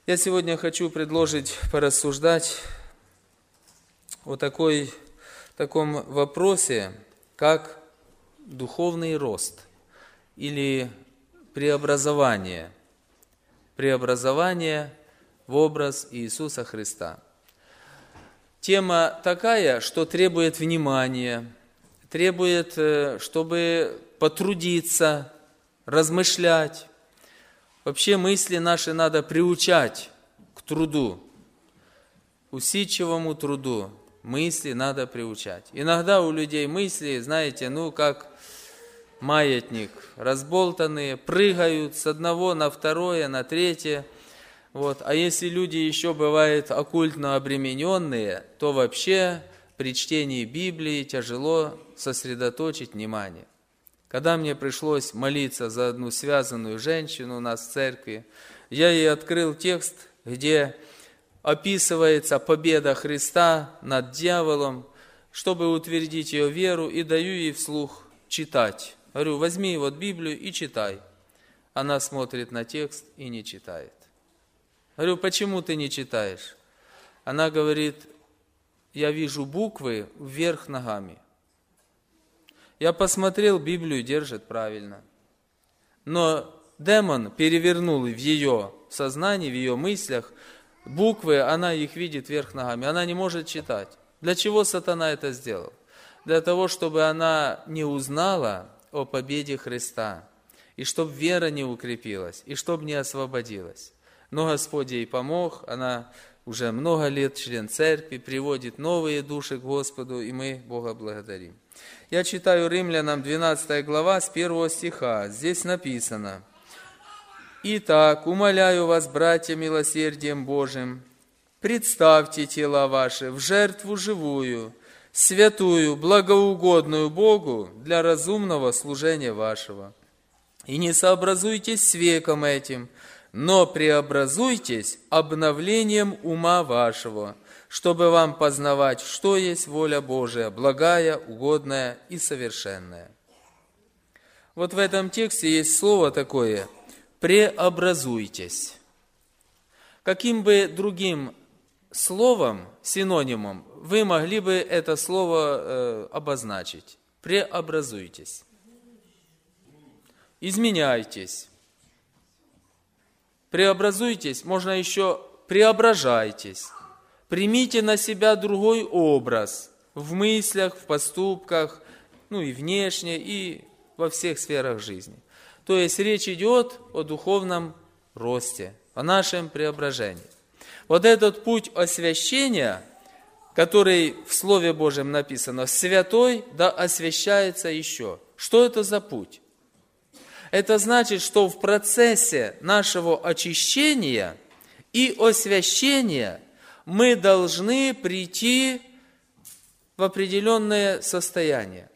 Я сегодня хочу предложить порассуждать о таком вопросе, как духовный рост или преобразование в образ Иисуса Христа. Тема такая, что требует внимания, требует, чтобы потрудиться, размышлять. Вообще мысли наши надо приучать к труду, усидчивому труду. Мысли надо приучать. Иногда у людей мысли, знаете, как маятник, разболтанные, прыгают с одного на второе, на третье. А если люди еще бывают оккультно обремененные, то вообще при чтении Библии тяжело сосредоточить внимание. Когда мне пришлось молиться за одну связанную женщину у нас в церкви, я ей открыл текст, где описывается победа Христа над дьяволом, чтобы утвердить ее веру, и даю ей вслух читать. Говорю, возьми Библию и читай. Она смотрит на текст и не читает. Говорю, почему ты не читаешь? Она говорит, я вижу буквы вверх ногами. Я посмотрел, Библию держит правильно. Но демон перевернул в ее сознании, в ее мыслях буквы, она их видит вверх ногами. Она не может читать. Для чего сатана это сделал? Для того, чтобы она не узнала о победе Христа, и чтобы вера не укрепилась, и чтобы не освободилась. Но Господь ей помог, она уже много лет член церкви, приводит новые души к Господу, и мы Бога благодарим. Я читаю Римлянам 12 глава с 1 стиха. Здесь написано: «Итак, умоляю вас, братья, милосердием Божиим, представьте тела ваши в жертву живую, святую, благоугодную Богу для разумного служения вашего. И не сообразуйтесь с веком этим, но преобразуйтесь обновлением ума вашего, чтобы вам познавать, что есть воля Божия, благая, угодная и совершенная». В этом тексте есть слово такое «преобразуйтесь». Каким бы другим словом, синонимом, вы могли бы это слово обозначить? Преобразуйтесь. Изменяйтесь. Преобразуйтесь, можно еще преображайтесь. Примите на себя другой образ в мыслях, в поступках, и внешне, и во всех сферах жизни. То есть речь идет о духовном росте, о нашем преображении. Этот путь освящения, который в Слове Божьем написано, святой да освящается еще. Что это за путь? Это значит, что в процессе нашего очищения и освящения мы должны прийти в определенное состояние.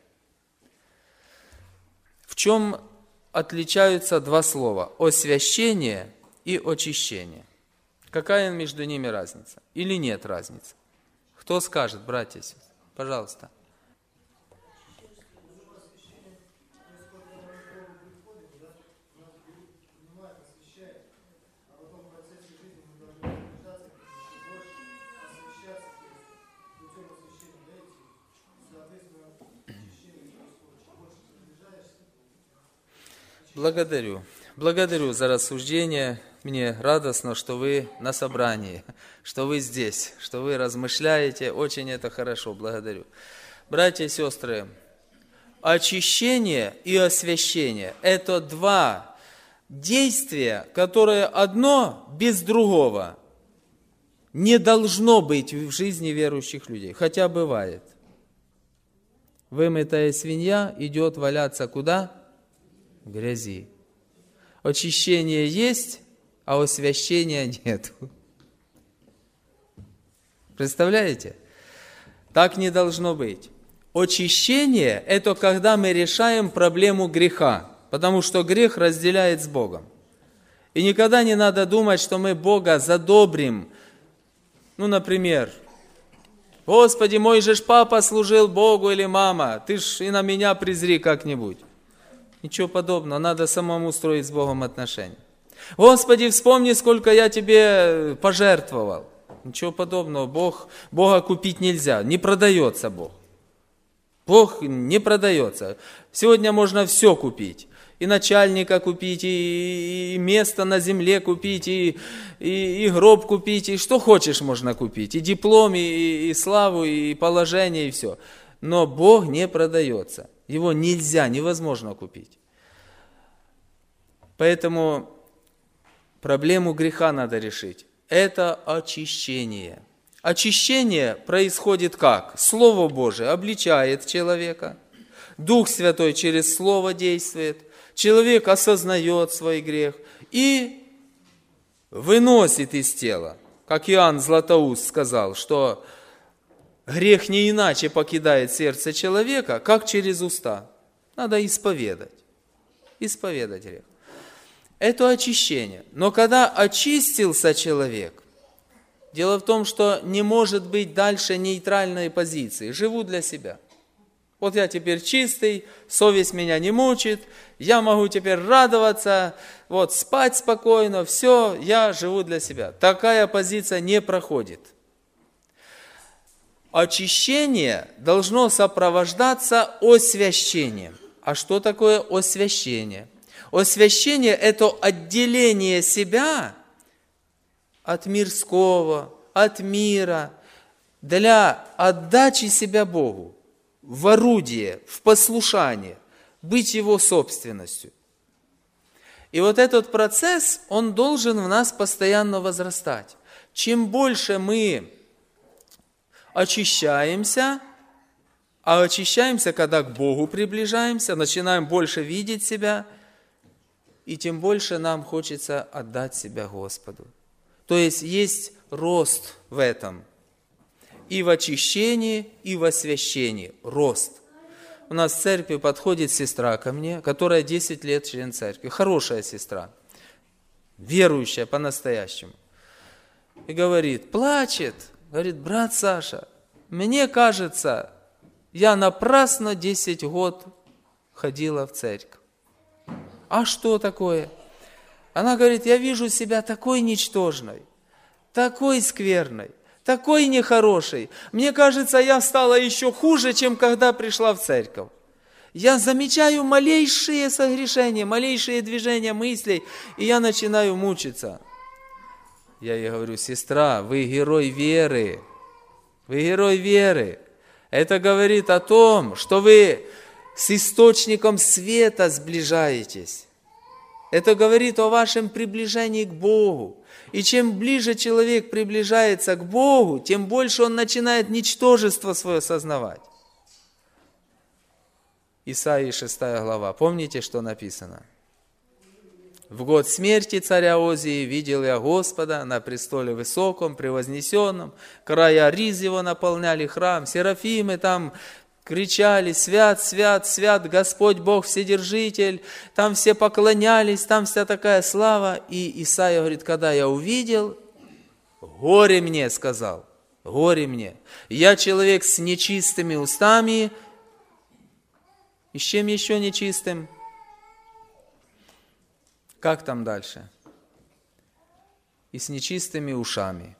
В чем отличаются два слова? Освящение и очищение. Какая между ними разница? Или нет разницы? Кто скажет, братья и сестры? Пожалуйста. Благодарю за рассуждение. Мне радостно, что вы на собрании, что вы здесь, что вы размышляете. Очень это хорошо. Благодарю. Братья и сестры, очищение и освящение – это два действия, которые одно без другого не должно быть в жизни верующих людей. Хотя бывает. Вымытая свинья идет валяться куда? В грязи. Очищение есть, а освящения нет. Представляете? Так не должно быть. Очищение – это когда мы решаем проблему греха, потому что грех разделяет с Богом. И никогда не надо думать, что мы Бога задобрим. Например, «Господи, мой же ж папа служил Богу» или «Мама, ты ж и на меня презри как-нибудь». Ничего подобного, надо самому строить с Богом отношения. Господи, вспомни, сколько я тебе пожертвовал. Ничего подобного, Бога купить нельзя, не продается Бог. Бог не продается. Сегодня можно все купить. И начальника купить, и место на земле купить, и гроб купить, и что хочешь можно купить. И диплом, и славу, и положение, и все. Но Бог не продается. Его нельзя, невозможно купить. Поэтому проблему греха надо решить. Это очищение. Очищение происходит как? Слово Божие обличает человека. Дух Святой через Слово действует. Человек осознает свой грех и выносит из тела. Как Иоанн Златоуст сказал, что грех не иначе покидает сердце человека, как через уста. Надо исповедать. Исповедать грех. Это очищение. Но когда очистился человек, дело в том, что не может быть дальше нейтральной позиции. Живу для себя. Вот я теперь чистый, совесть меня не мучит, я могу теперь радоваться, вот спать спокойно, все, я живу для себя. Такая позиция не проходит. Очищение должно сопровождаться освящением. А что такое освящение? Освящение – это отделение себя от мирского, от мира, для отдачи себя Богу, в орудие, в послушание, быть Его собственностью. И вот этот процесс, он должен в нас постоянно возрастать. Чем больше мы очищаемся, а очищаемся, когда к Богу приближаемся, начинаем больше видеть себя, и тем больше нам хочется отдать себя Господу. То есть рост в этом. И в очищении, и в освящении. Рост. У нас в церкви подходит сестра ко мне, которая 10 лет член церкви. Хорошая сестра. Верующая по-настоящему. И говорит, плачет. Говорит, брат Саша, мне кажется, я напрасно 10 год ходила в церковь. А что такое? Она говорит, я вижу себя такой ничтожной, такой скверной, такой нехорошей. Мне кажется, я стала еще хуже, чем когда пришла в церковь. Я замечаю малейшие согрешения, малейшие движения мыслей, и я начинаю мучиться. Я ей говорю, сестра, вы герой веры. Вы герой веры. Это говорит о том, что вы с источником света сближаетесь. Это говорит о вашем приближении к Богу. И чем ближе человек приближается к Богу, тем больше он начинает ничтожество свое сознавать. Исаии 6 глава. Помните, что написано? В год смерти царя Озии видел я Господа на престоле высоком, превознесенном, края риз его наполняли храм, серафимы там кричали: «Свят, свят, свят, Господь Бог Вседержитель!» Там все поклонялись, там вся такая слава. И Исаия говорит, когда я увидел, горе мне, сказал, горе мне. Я человек с нечистыми устами. И с чем еще нечистым? Как там дальше? И с нечистыми ушами.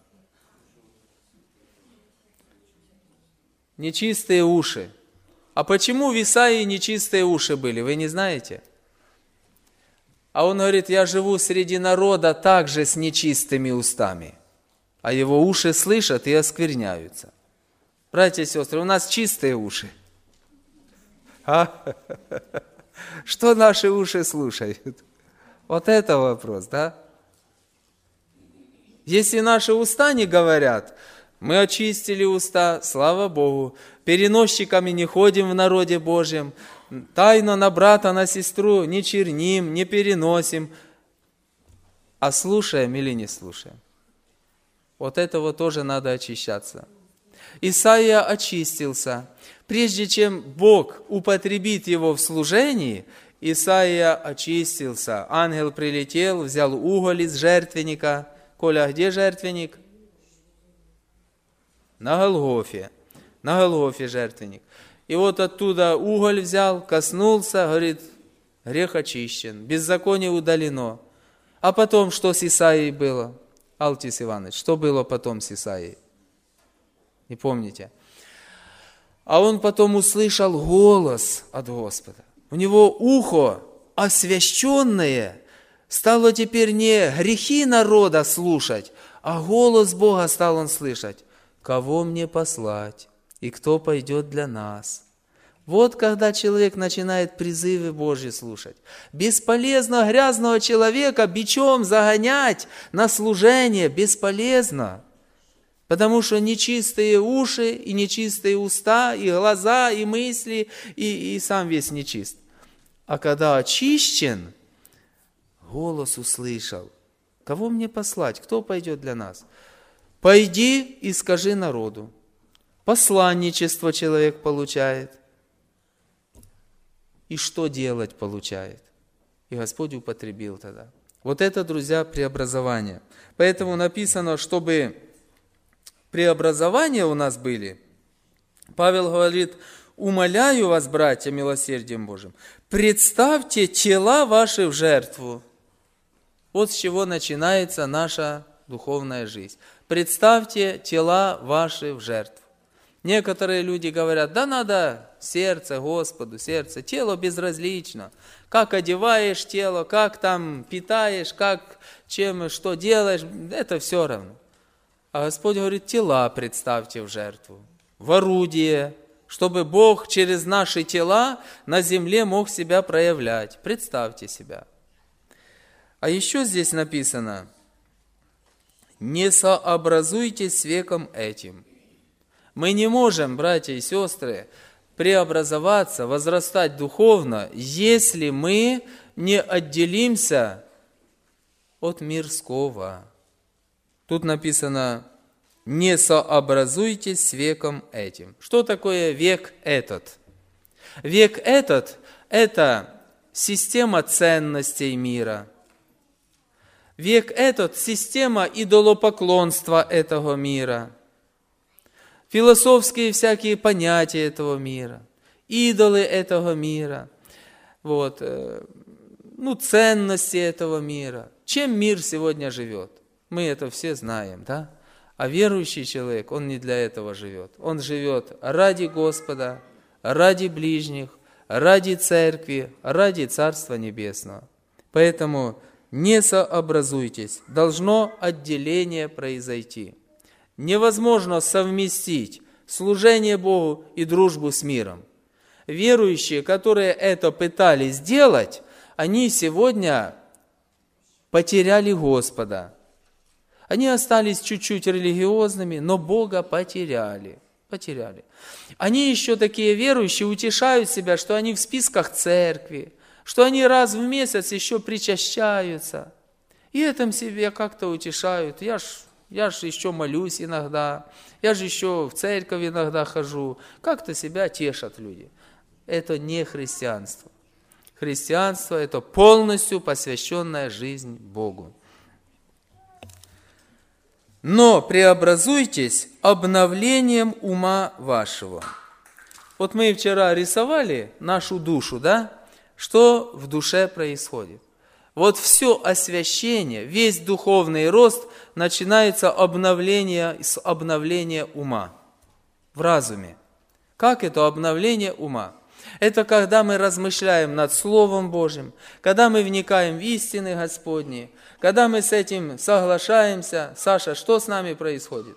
Нечистые уши. А почему в Исаии нечистые уши были, вы не знаете? А он говорит, я живу среди народа также с нечистыми устами, а его уши слышат и оскверняются. Братья и сестры, у нас чистые уши. Что наши уши слушают? Вот это вопрос, да? Если наши уста не говорят, мы очистили уста, слава Богу, переносчиками не ходим в народе Божьем, тайно на брата, на сестру не черним, не переносим, а слушаем или не слушаем. Вот этого тоже надо очищаться. Исаия очистился. Прежде чем Бог употребит его в служении, Исаия очистился. Ангел прилетел, взял уголь из жертвенника. Коля, где жертвенник? На Голгофе. На Голгофе жертвенник. И вот оттуда уголь взял, коснулся, говорит, грех очищен, беззаконие удалено. А потом, что с Исаией было? Алтис Иванович, что было потом с Исаией? Не помните? А он потом услышал голос от Господа. У него ухо освященное стало теперь не грехи народа слушать, а голос Бога стал он слышать. Кого мне послать и кто пойдет для нас? Вот когда человек начинает призывы Божьи слушать. Бесполезно грязного человека бичом загонять на служение, бесполезно. Потому что нечистые уши, и нечистые уста, и глаза, и мысли, и сам весь нечист. А когда очищен, голос услышал. Кого мне послать? Кто пойдет для нас? Пойди и скажи народу. Посланничество человек получает. И что делать получает? И Господь употребил тогда. Вот это, друзья, преобразование. Поэтому написано, чтобы преобразования у нас были, Павел говорит, умоляю вас, братья, милосердием Божьим, представьте тела ваши в жертву. Вот с чего начинается наша духовная жизнь. Представьте тела ваши в жертву. Некоторые люди говорят, да надо сердце Господу, сердце, тело безразлично. Как одеваешь тело, как там питаешь, как, чем, что делаешь, это все равно. А Господь говорит, тела представьте в жертву, в орудие, чтобы Бог через наши тела на земле мог себя проявлять. Представьте себя. А еще здесь написано, не сообразуйтесь с веком этим. Мы не можем, братья и сестры, преобразоваться, возрастать духовно, если мы не отделимся от мирского. Тут написано, не сообразуйтесь с веком этим. Что такое век этот? Век этот – это система ценностей мира. Век этот – система идолопоклонства этого мира. Философские всякие понятия этого мира, идолы этого мира, ценности этого мира. Чем мир сегодня живет? Мы это все знаем, да? А верующий человек, он не для этого живет. Он живет ради Господа, ради ближних, ради церкви, ради Царства Небесного. Поэтому не сообразуйтесь, должно отделение произойти. Невозможно совместить служение Богу и дружбу с миром. Верующие, которые это пытались сделать, они сегодня потеряли Господа. Они остались чуть-чуть религиозными, но Бога потеряли. Они еще такие верующие утешают себя, что они в списках церкви, что они раз в месяц еще причащаются. И этим себя как-то утешают. Я ж еще молюсь иногда, я же еще в церковь иногда хожу. Как-то себя тешат люди. Это не христианство. Христианство – это полностью посвященная жизнь Богу. Но преобразуйтесь обновлением ума вашего. Вот мы вчера рисовали нашу душу, да? Что в душе происходит? Вот все освящение, весь духовный рост начинается с обновления ума в разуме. Как это обновление ума? Это когда мы размышляем над Словом Божьим, когда мы вникаем в истины Господни, когда мы с этим соглашаемся. Саша, что с нами происходит?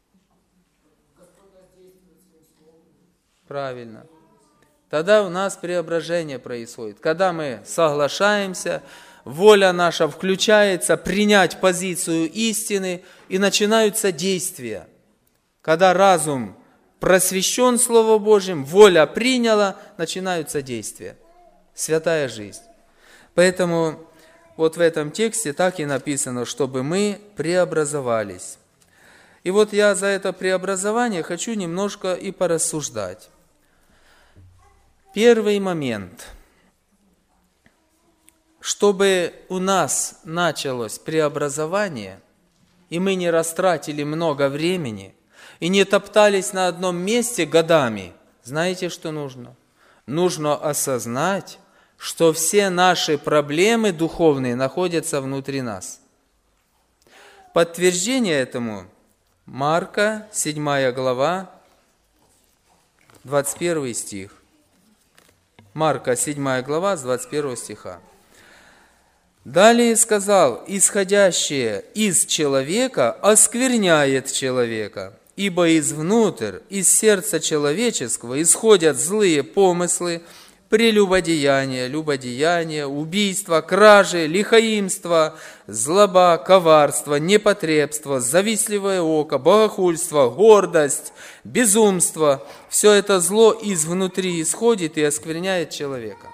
Правильно. Тогда у нас преображение происходит. Когда мы соглашаемся, воля наша включается принять позицию истины, и начинаются действия. Когда разум просвещен Словом Божьим, воля приняла, начинаются действия. Святая жизнь. Поэтому вот в этом тексте так и написано, чтобы мы преобразовались. И вот я за это преобразование хочу немножко и порассуждать. Первый момент. Чтобы у нас началось преобразование, и мы не растратили много времени, и не топтались на одном месте годами, знаете, что нужно? Нужно осознать, что все наши проблемы духовные находятся внутри нас. Подтверждение этому Марка, 7 глава, 21 стих. Марка, 7 глава, с 21 стиха. Далее сказал: «Исходящее из человека оскверняет человека, ибо извнутрь, из сердца человеческого исходят злые помыслы, прелюбодеяние, любодеяние, убийство, кражи, лихоимство, злоба, коварство, непотребство, завистливое око, богохульство, гордость, безумство. Все это зло изнутри исходит и оскверняет человека».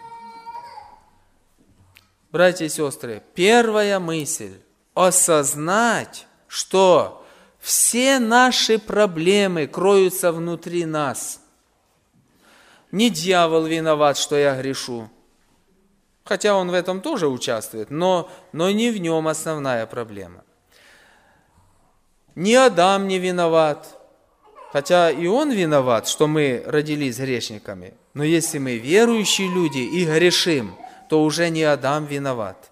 Братья и сестры, первая мысль – осознать, что все наши проблемы кроются внутри нас. Не дьявол виноват, что я грешу, хотя он в этом тоже участвует, но не в нем основная проблема. Не Адам не виноват, хотя и он виноват, что мы родились грешниками, но если мы верующие люди и грешим, то уже не Адам виноват.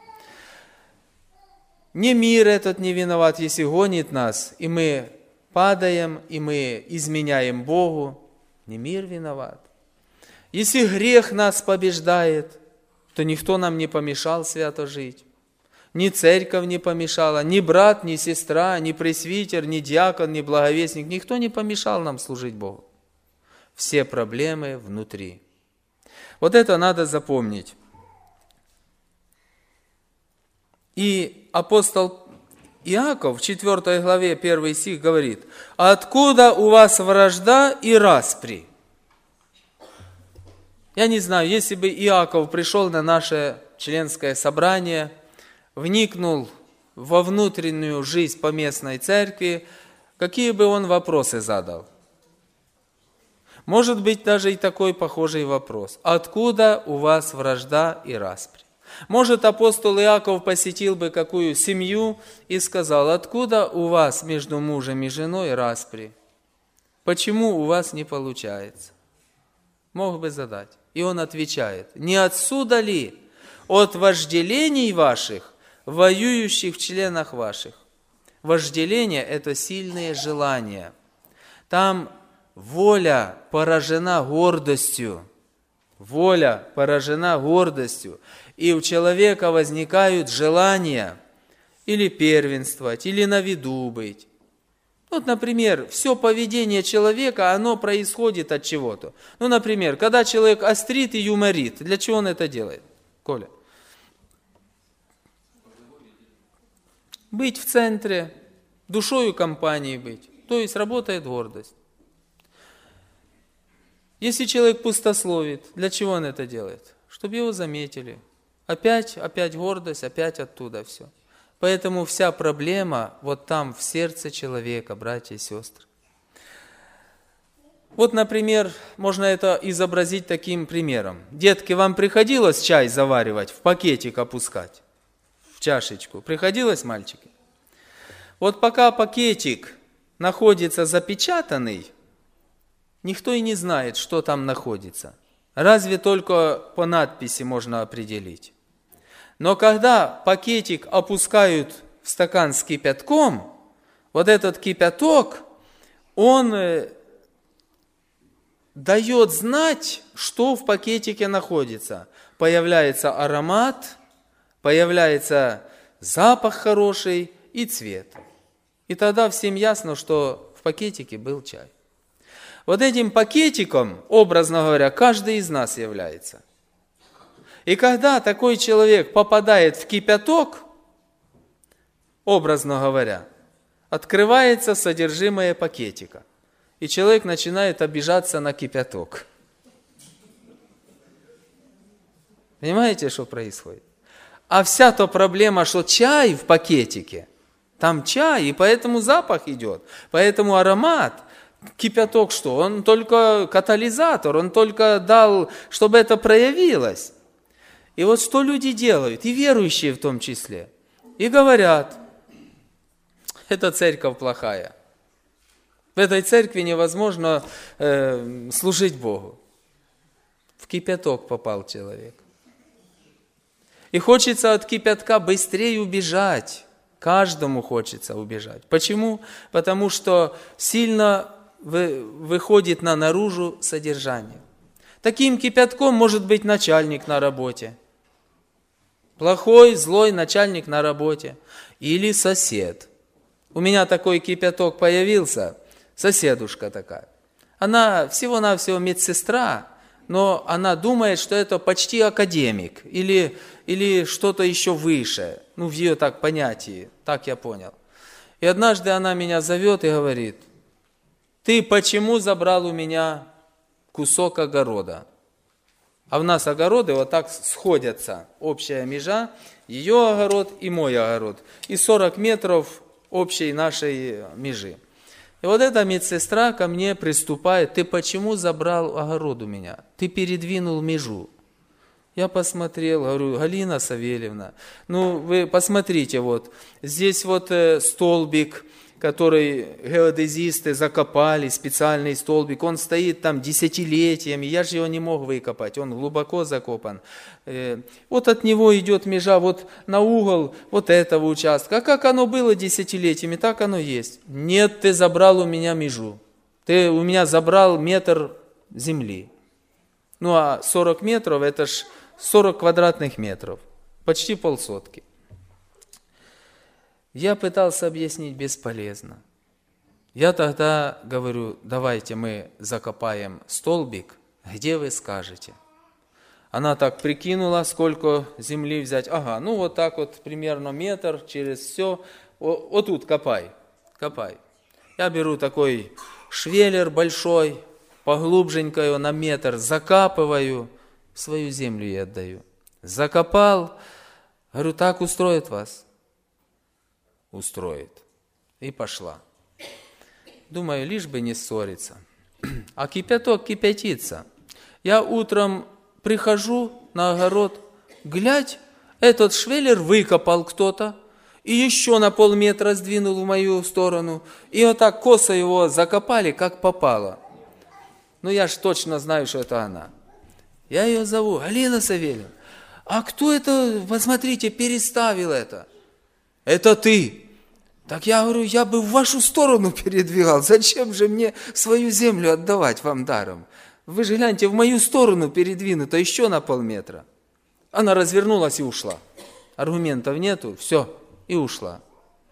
Не мир этот не виноват, если гонит нас, и мы падаем, и мы изменяем Богу, не мир виноват. Если грех нас побеждает, то никто нам не помешал свято жить. Ни церковь не помешала, ни брат, ни сестра, ни пресвитер, ни диакон, ни благовестник. Никто не помешал нам служить Богу. Все проблемы внутри. Вот это надо запомнить. И апостол Иаков в 4 главе 1 стих говорит: «Откуда у вас вражда и распри?» Я не знаю, если бы Иаков пришел на наше членское собрание, вникнул во внутреннюю жизнь поместной церкви, какие бы он вопросы задал? Может быть, даже и такой похожий вопрос. Откуда у вас вражда и распри? Может, апостол Иаков посетил бы какую семью и сказал: откуда у вас между мужем и женой распри? Почему у вас не получается? Мог бы задать. И он отвечает: не отсюда ли от вожделений ваших, воюющих в членах ваших? Вожделение – это сильные желания. Там воля поражена гордостью. Воля поражена гордостью. И у человека возникают желания или первенствовать, или на виду быть. Вот, например, все поведение человека, оно происходит от чего-то. Ну, например, когда человек острит и юморит, для чего он это делает? Коля? Быть в центре, душою компании быть. То есть работает гордость. Если человек пустословит, для чего он это делает? Чтобы его заметили. Опять гордость, опять оттуда все. Поэтому вся проблема вот там, в сердце человека, братья и сестры. Вот, например, можно это изобразить таким примером. Детки, вам приходилось чай заваривать, в пакетик опускать, в чашечку? Приходилось, мальчики? Вот пока пакетик находится запечатанный, никто и не знает, что там находится. Разве только по надписи можно определить. Но когда пакетик опускают в стакан с кипятком, вот этот кипяток, он дает знать, что в пакетике находится. Появляется аромат, появляется запах хороший и цвет. И тогда всем ясно, что в пакетике был чай. Вот этим пакетиком, образно говоря, каждый из нас является. И когда такой человек попадает в кипяток, образно говоря, открывается содержимое пакетика. И человек начинает обижаться на кипяток. Понимаете, что происходит? А вся та проблема, что чай в пакетике, там чай, и поэтому запах идет, поэтому аромат. Кипяток что? Он только катализатор, он только дал, чтобы это проявилось. И вот что люди делают, и верующие в том числе, и говорят: эта церковь плохая, в этой церкви невозможно служить Богу. В кипяток попал человек. И хочется от кипятка быстрее убежать. Каждому хочется убежать. Почему? Потому что сильно выходит наружу содержание. Таким кипятком может быть начальник на работе. Плохой, злой начальник на работе. Или сосед. У меня такой кипяток появился, соседушка такая. Она всего-навсего медсестра, но она думает, что это почти академик или что-то еще выше. Ну, в ее так понятии, так я понял. И однажды она меня зовет и говорит: ты почему забрал у меня кусок огорода? А у нас огороды вот так сходятся, общая межа, ее огород и мой огород. И 40 метров общей нашей межи. И вот эта медсестра ко мне приступает: ты почему забрал огород у меня? Ты передвинул межу. Я посмотрел, говорю: Галина Савельевна, ну вы посмотрите, вот здесь вот столбик, который геодезисты закопали, специальный столбик, он стоит там десятилетиями, я же его не мог выкопать, он глубоко закопан. Вот от него идет межа, вот на угол вот этого участка. А как оно было десятилетиями, так оно есть. Нет, ты забрал у меня межу, ты у меня забрал метр земли. Ну а 40 метров, это ж 40 квадратных метров, почти полсотки. Я пытался объяснить, бесполезно. Я тогда говорю: давайте мы закопаем столбик, где вы скажете. Она так прикинула, сколько земли взять. Ага, ну вот так вот примерно метр через все. Вот тут копай. Я беру такой швеллер большой, поглубженько его на метр, закапываю, свою землю ей отдаю. Закопал, говорю: так устроит вас? Устроит. И пошла. Думаю, лишь бы не ссориться. А кипяток кипятится. Я утром прихожу на огород, глядь, этот швеллер выкопал кто-то, и еще на полметра сдвинул в мою сторону, и вот так косо его закопали, как попало. Ну, я ж точно знаю, что это она. Я ее зову: Галина Савельевна, а кто это, посмотрите, переставил это? Это ты. Так я говорю: я бы в вашу сторону передвигал. Зачем же мне свою землю отдавать вам даром? Вы же гляньте, в мою сторону передвинуто еще на полметра. Она развернулась и ушла. Аргументов нету, все, и ушла.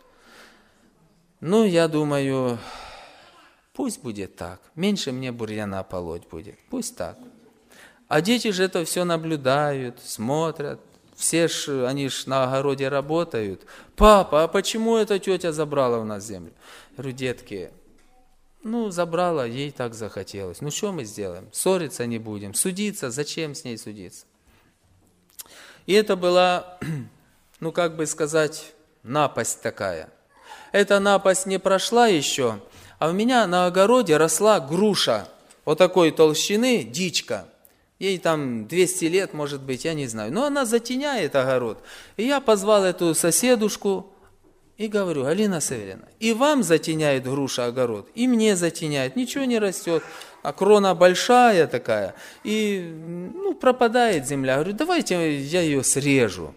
Ну, я думаю, пусть будет так. Меньше мне бурьяна полоть будет. Пусть так. А дети же это все наблюдают, смотрят. Все ж, они ж на огороде работают. Папа, а почему эта тетя забрала у нас землю? Я говорю: детки, ну забрала, ей так захотелось. Ну что мы сделаем? Ссориться не будем, судиться, зачем с ней судиться? И это была, ну как бы сказать, напасть такая. Эта напасть не прошла еще, а у меня на огороде росла груша вот такой толщины, дичка. Ей там 200 лет, может быть, я не знаю. Но она затеняет огород. И я позвал эту соседушку и говорю: Галина Савельевна, и вам затеняет груша огород, и мне затеняет. Ничего не растет, а крона большая такая. И ну, пропадает земля. Я говорю: давайте я ее срежу.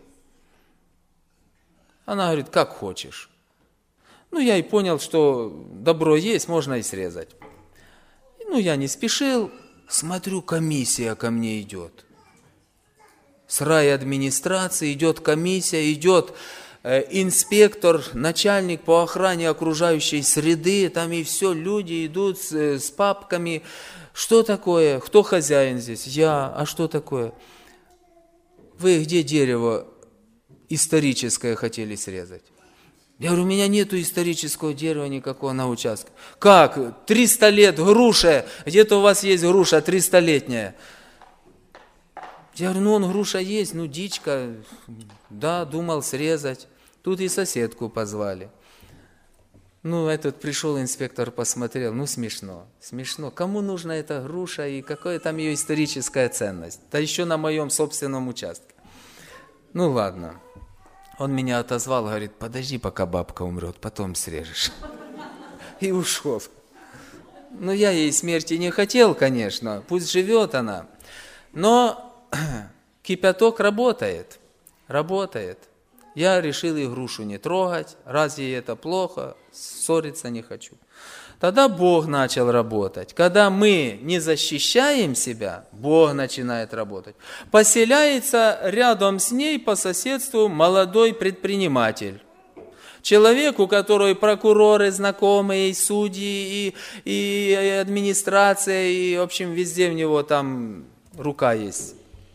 Она говорит: как хочешь. Ну, я и понял, что добро есть, можно и срезать. Ну, я не спешил. Смотрю, комиссия ко мне идет. С райадминистрации идет комиссия, идет инспектор, начальник по охране окружающей среды, там и все, люди идут с папками. Что такое? Кто хозяин здесь? Я. А что такое? Вы где дерево историческое хотели срезать? Я говорю: у меня нету исторического дерева никакого на участке. Как? 300 лет груша. Где-то у вас есть груша 300-летняя. Я говорю: ну, груша есть, ну, дичка. Да, думал срезать. Тут и соседку позвали. Ну, этот пришел инспектор, посмотрел. Ну, смешно. Смешно. Кому нужна эта груша и какая там ее историческая ценность? Да еще на моем собственном участке. Ну, ладно. Он меня отозвал, говорит: подожди, пока бабка умрет, потом срежешь. И ушел. Ну, я ей смерти не хотел, конечно, пусть живет она. Но кипяток работает. работает. Я решил и грушу не трогать, разве это плохо, ссориться не хочу. Тогда Бог начал работать. Когда мы не защищаем себя, Бог начинает работать. Поселяется рядом с ней по соседству молодой предприниматель. Человек, у которого и прокуроры знакомые, и судьи, и администрация, и, в общем, везде у него там рука есть.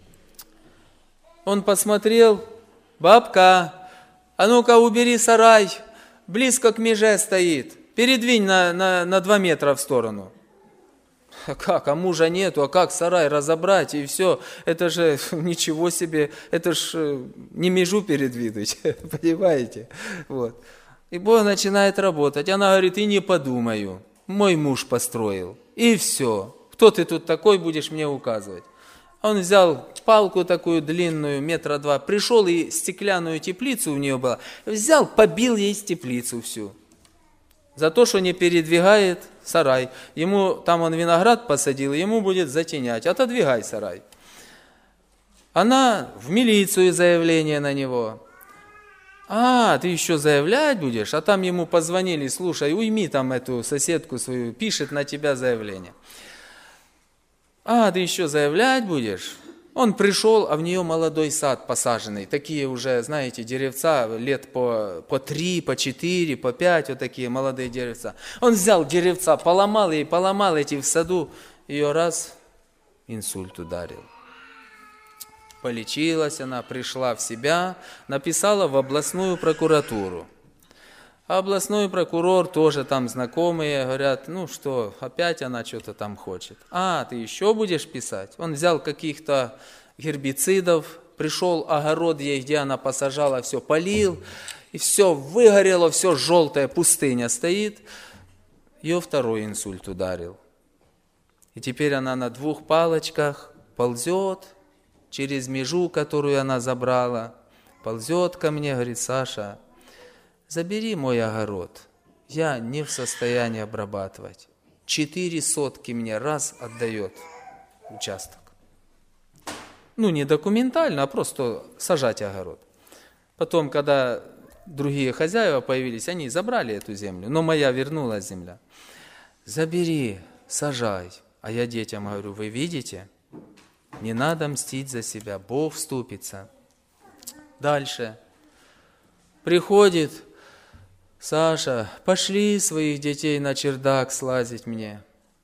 Он посмотрел: бабка, а ну-ка убери сарай, близко к меже стоит. Передвинь на 2 метра в сторону. А как? А мужа нету, а как сарай разобрать и все? Это же ничего себе, это ж не межу передвинуть, понимаете? Вот. И Бог начинает работать. Она говорит: и не подумаю, мой муж построил. И все. Кто ты тут такой, будешь мне указывать? Он взял палку такую длинную, 2 метра, пришел и стеклянную теплицу у нее была, взял, побил ей теплицу всю. За то, что не передвигает сарай. Ему, там он виноград посадил, ему будет затенять. Отодвигай сарай. Она в милицию заявление на него. А, ты еще заявлять будешь? А там ему позвонили: слушай, уйми там эту соседку свою, пишет на тебя заявление. А, ты еще заявлять будешь? Он пришел, а в нее молодой сад посаженный. Такие уже, знаете, деревца лет по 3, по 4, по 5, вот такие молодые деревца. Он взял деревца, поломал эти в саду. Ее раз, инсульт ударил. Полечилась она, пришла в себя, написала в областную прокуратуру. А областной прокурор, тоже там знакомые, говорят: ну что, опять она что-то там хочет. А, ты еще будешь писать? Он взял каких-то гербицидов, пришел, огород ей, где она посажала, все полил, и все выгорело, все желтое, пустыня стоит. Ее 2-й инсульт ударил. И теперь она на 2 палочках ползет через межу, которую она забрала, ползет ко мне, говорит: Саша, забери мой огород, я не в состоянии обрабатывать. 4 сотки мне раз отдает участок. Ну, не документально, а просто сажать огород. Потом, когда другие хозяева появились, они забрали эту землю, но моя вернулась земля. Забери, сажай. А я детям говорю: вы видите, не надо мстить за себя, Бог вступится. Дальше. Приходит: Саша, пошли своих детей на чердак слазить мне.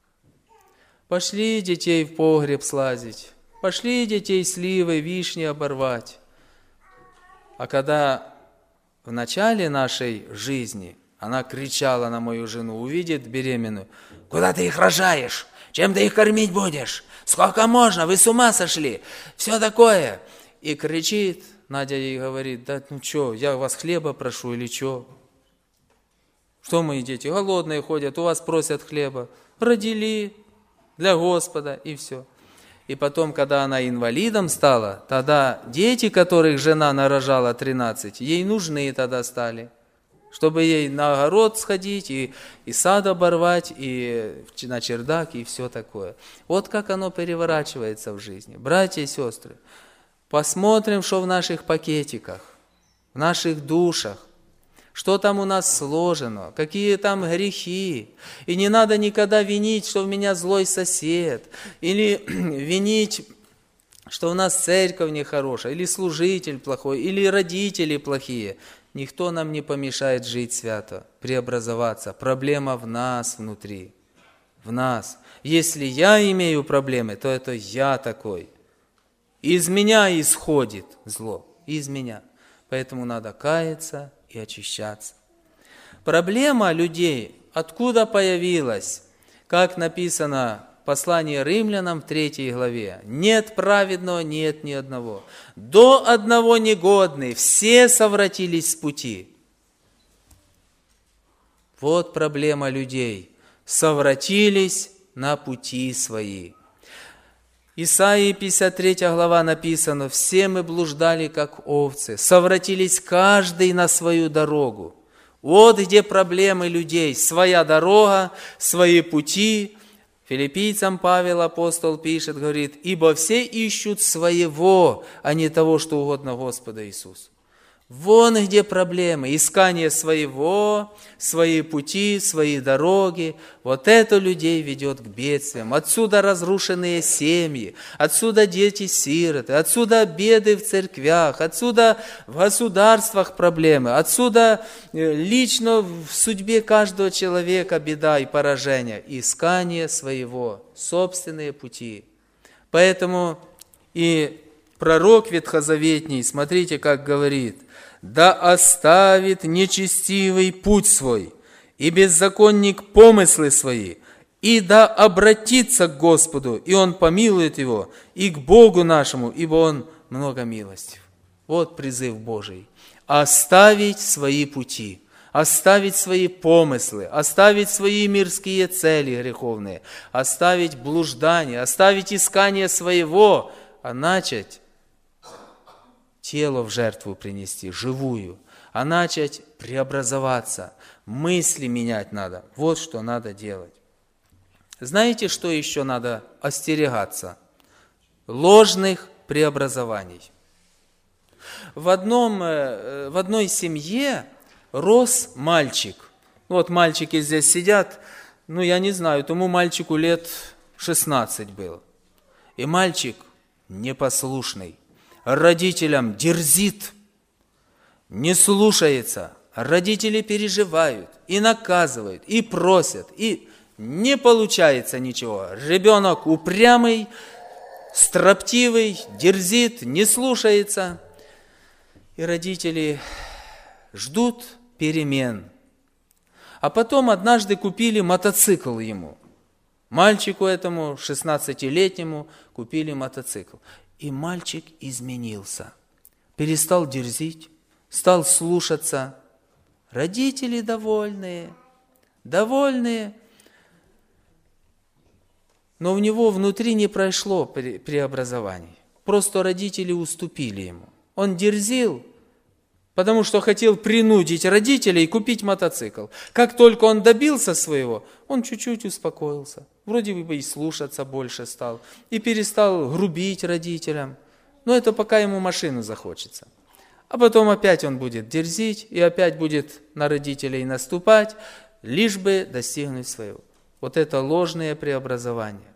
Пошли детей в погреб слазить. Пошли детей сливы, вишни оборвать. А когда в начале нашей жизни она кричала на мою жену, увидит беременную: куда ты их рожаешь? Чем ты их кормить будешь? Сколько можно? Вы с ума сошли? Все такое. И кричит, Надя ей говорит: да ну что, я вас хлеба прошу или что? Что мои дети голодные ходят, у вас просят хлеба. Родили для Господа, и все. И потом, когда она инвалидом стала, тогда дети, которых жена нарожала 13, ей нужны тогда стали. Чтобы ей на огород сходить, и сад оборвать, и на чердак, и все такое. Вот как оно переворачивается в жизни. Братья и сестры, посмотрим, что в наших пакетиках, в наших душах. Что там у нас сложено, какие там грехи. И не надо никогда винить, что у меня злой сосед, или винить, что у нас церковь нехорошая, или служитель плохой, или родители плохие. Никто нам не помешает жить свято, преобразоваться. Проблема в нас внутри, в нас. Если я имею проблемы, то это я такой. Из меня исходит зло, из меня. Поэтому надо каяться и очищаться. Проблема людей откуда появилась? Как написано в послании Римлянам в 3 главе. Нет праведного, нет ни одного. До одного негодный, все совратились с пути. Вот проблема людей. Совратились на пути свои. Исаии 53 глава написано: «Все мы блуждали, как овцы, совратились каждый на свою дорогу». Вот где проблемы людей. Своя дорога, свои пути. Филиппийцам Павел, апостол, пишет, говорит, «Ибо все ищут своего, а не того, что угодно Господу Иисусу». Вон где проблемы, искание своего, свои пути, свои дороги. Вот это людей ведет к бедствиям. Отсюда разрушенные семьи, отсюда дети-сироты, отсюда беды в церквях, отсюда в государствах проблемы, отсюда лично в судьбе каждого человека беда и поражение. Искание своего, собственные пути. Поэтому и пророк ветхозаветний, смотрите, как говорит, «Да оставит нечестивый путь свой, и беззаконник помыслы свои, и да обратится к Господу, и Он помилует его, и к Богу нашему, ибо Он много милостив». Вот призыв Божий. Оставить свои пути, оставить свои помыслы, оставить свои мирские цели греховные, оставить блуждание, оставить искание своего, а начать тело в жертву принести, живую, а начать преобразоваться, мысли менять надо. Вот что надо делать. Знаете, что еще надо остерегаться? Ложных преобразований. В одной семье рос мальчик. Вот мальчики здесь сидят, я не знаю, тому мальчику лет 16 было. И мальчик непослушный. Родителям дерзит, не слушается, родители переживают и наказывают, и просят, и не получается ничего. Ребенок упрямый, строптивый, дерзит, не слушается. И родители ждут перемен. А потом однажды купили мотоцикл ему. Мальчику этому, 16-летнему, купили мотоцикл. И мальчик изменился, перестал дерзить, стал слушаться. Родители довольные, но у него внутри не прошло преобразований. Просто родители уступили ему. Он дерзил, потому что хотел принудить родителей купить мотоцикл. Как только он добился своего, он чуть-чуть успокоился. Вроде бы и слушаться больше стал. И перестал грубить родителям. Но это пока ему машину захочется. А потом опять он будет дерзить и опять будет на родителей наступать, лишь бы достигнуть своего. Вот это ложное преобразование.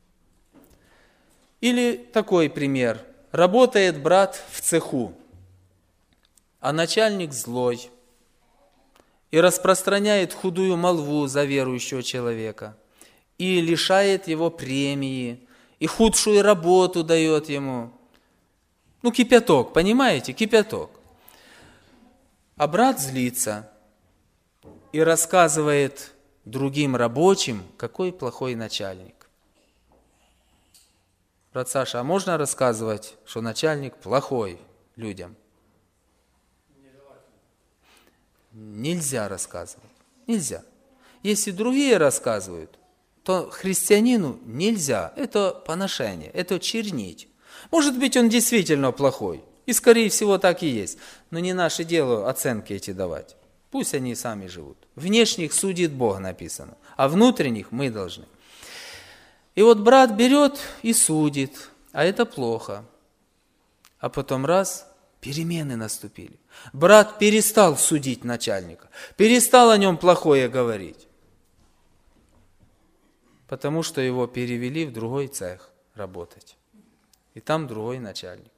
Или такой пример. Работает брат в цеху, а начальник злой и распространяет худую молву за верующего человека, и лишает его премии, и худшую работу дает ему. Кипяток, понимаете, кипяток. А брат злится и рассказывает другим рабочим, какой плохой начальник. Брат Саша, а можно рассказывать, что начальник плохой людям? Нельзя рассказывать. Нельзя. Если другие рассказывают, то христианину нельзя. Это поношение, это чернить. Может быть, он действительно плохой. И, скорее всего, так и есть. Но не наше дело оценки эти давать. Пусть они сами живут. Внешних судит Бог, написано. А внутренних мы должны. И вот брат берет и судит. А это плохо. А потом раз, перемены наступили. Брат перестал судить начальника. Перестал о нем плохое говорить. Потому что его перевели в другой цех работать. И там другой начальник.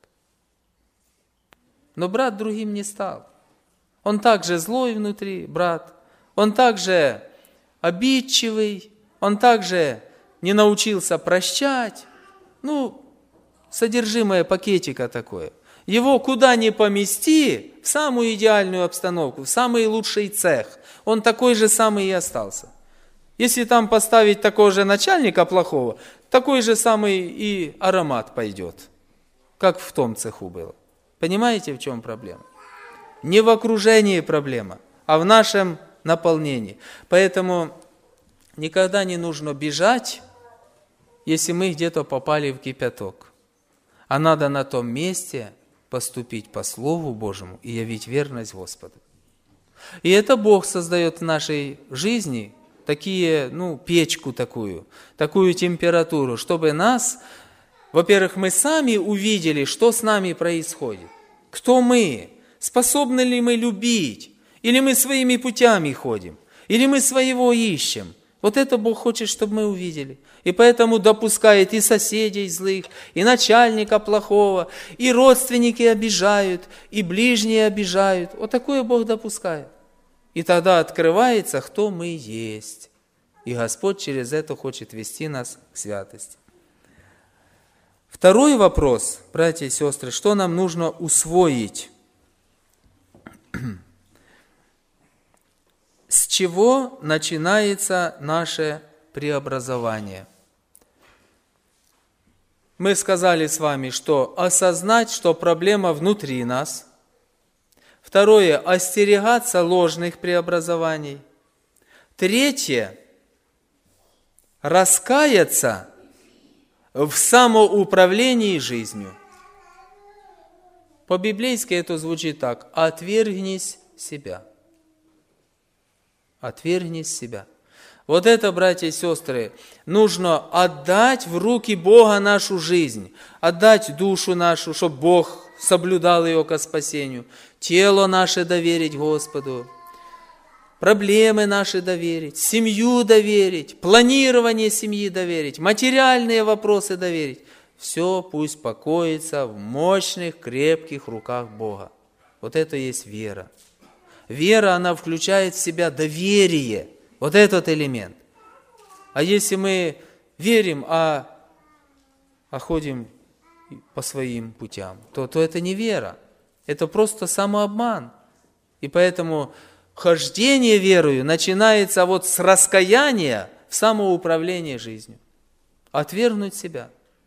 Но брат другим не стал. Он также злой внутри, брат. Он также обидчивый. Он также не научился прощать. Содержимое пакетика такое. Его куда ни помести, в самую идеальную обстановку, в самый лучший цех, он такой же самый и остался. Если там поставить такого же начальника плохого, такой же самый и аромат пойдет, как в том цеху было. Понимаете, в чем проблема? Не в окружении проблема, а в нашем наполнении. Поэтому никогда не нужно бежать, если мы где-то попали в кипяток. А надо на том месте поступить по Слову Божьему и явить верность Господу. И это Бог создает в нашей жизни такие, печку такую температуру, чтобы нас, во-первых, мы сами увидели, что с нами происходит. Кто мы? Способны ли мы любить? Или мы своими путями ходим? Или мы своего ищем? Вот это Бог хочет, чтобы мы увидели. И поэтому допускает и соседей злых, и начальника плохого, и родственники обижают, и ближние обижают. Вот такое Бог допускает. И тогда открывается, кто мы есть. И Господь через это хочет вести нас к святости. Второй вопрос, братья и сестры, что нам нужно усвоить? С чего начинается наше преобразование? Мы сказали с вами, что осознать, что проблема внутри нас. Второе, остерегаться ложных преобразований. Третье, раскаяться в самоуправлении жизнью. По-библейски это звучит так: отвергнись себя. Отвергнись себя. Вот это, братья и сестры, нужно отдать в руки Бога нашу жизнь, отдать душу нашу, чтобы Бог соблюдал ее ко спасению, тело наше доверить Господу, проблемы наши доверить, семью доверить, планирование семьи доверить, материальные вопросы доверить. Все пусть покоится в мощных, крепких руках Бога. Вот это и есть вера. Вера, она включает в себя доверие. Вот этот элемент. А если мы верим, а ходим по своим путям, то это не вера. Это просто самообман. И поэтому хождение верою начинается вот с раскаяния в самоуправлении жизнью. Отвергнуть себя.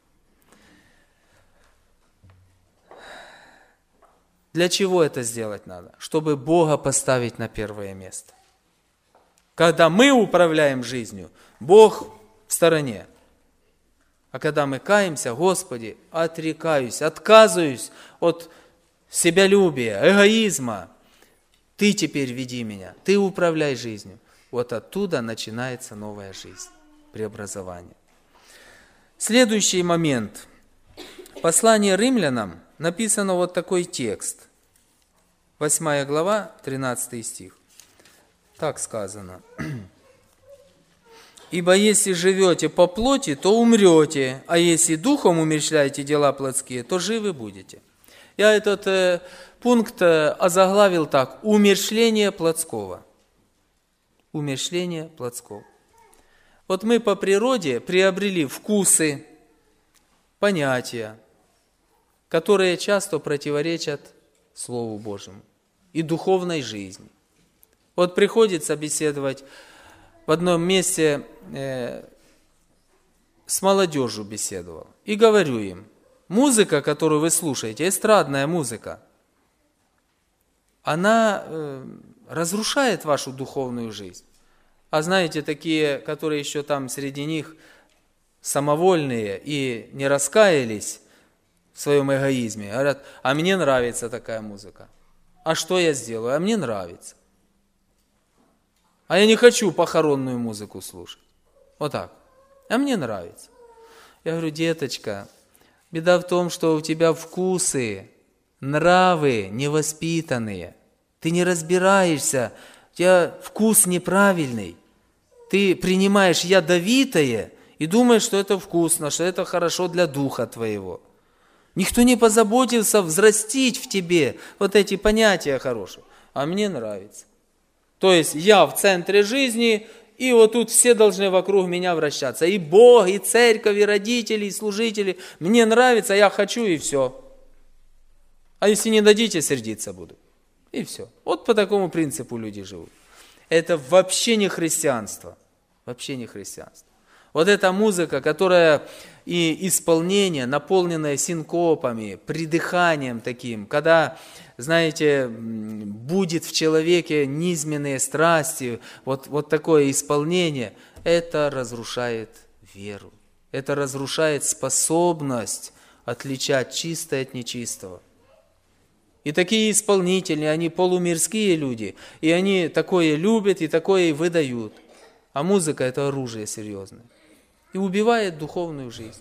Для чего это сделать надо? Чтобы Бога поставить на первое место. Когда мы управляем жизнью, Бог в стороне. А когда мы каемся: Господи, отрекаюсь, отказываюсь от себялюбия, эгоизма, Ты теперь веди меня, Ты управляй жизнью. Вот оттуда начинается новая жизнь, преобразование. Следующий момент. В послании римлянам написано вот такой текст. 8 глава, 13 стих. Так сказано. «Ибо если живете по плоти, то умрете, а если духом умерщвляете дела плотские, то живы будете». Я этот пункт озаглавил так: «Умерщвление плотского». Умерщвление плотского. Вот мы по природе приобрели вкусы, понятия, которые часто противоречат Слову Божьему и духовной жизни. Вот приходится беседовать в одном месте, с молодежью беседовал, и говорю им: музыка, которую вы слушаете, эстрадная музыка, она разрушает вашу духовную жизнь. А знаете, такие, которые еще там среди них самовольные и не раскаялись в своем эгоизме, говорят: а мне нравится такая музыка. А что я сделаю? А мне нравится. А я не хочу похоронную музыку слушать. Вот так. А мне нравится. Я говорю: деточка, беда в том, что у тебя вкусы, нравы невоспитанные. Ты не разбираешься, у тебя вкус неправильный. Ты принимаешь ядовитое и думаешь, что это вкусно, что это хорошо для духа твоего. Никто не позаботился взрастить в тебе вот эти понятия хорошие. А мне нравится. То есть я в центре жизни, и вот тут все должны вокруг меня вращаться. И Бог, и церковь, и родители, и служители. Мне нравится, я хочу, и все. А если не дадите, сердиться буду. И все. Вот по такому принципу люди живут. Это вообще не христианство. Вообще не христианство. Вот эта музыка, которая и исполнение, наполненное синкопами, придыханием таким, когда, знаете, будет в человеке низменные страсти, вот такое исполнение, это разрушает веру. Это разрушает способность отличать чистое от нечистого. И такие исполнители, они полумирские люди, и они такое любят и такое и выдают. А музыка – это оружие серьезное. И убивает духовную жизнь.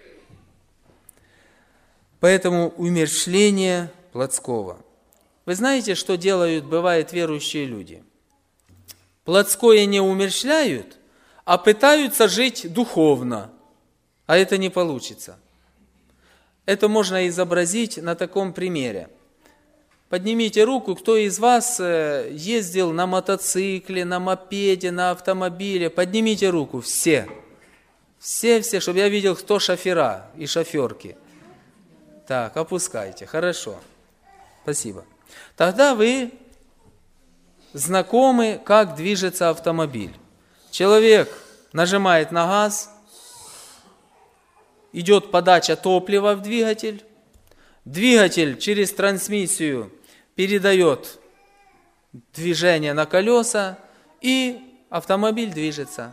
Поэтому умерщвление плотского. Вы знаете, что делают, бывает, верующие люди? Плотское не умерщвляют, а пытаются жить духовно. А это не получится. Это можно изобразить на таком примере. Поднимите руку, кто из вас ездил на мотоцикле, на мопеде, на автомобиле. Поднимите руку, все. Все, чтобы я видел, кто шофера и шоферки. Так, опускайте, хорошо. Спасибо. Тогда вы знакомы, как движется автомобиль. Человек нажимает на газ, идет подача топлива в двигатель. Двигатель через трансмиссию передает движение на колеса, и автомобиль движется.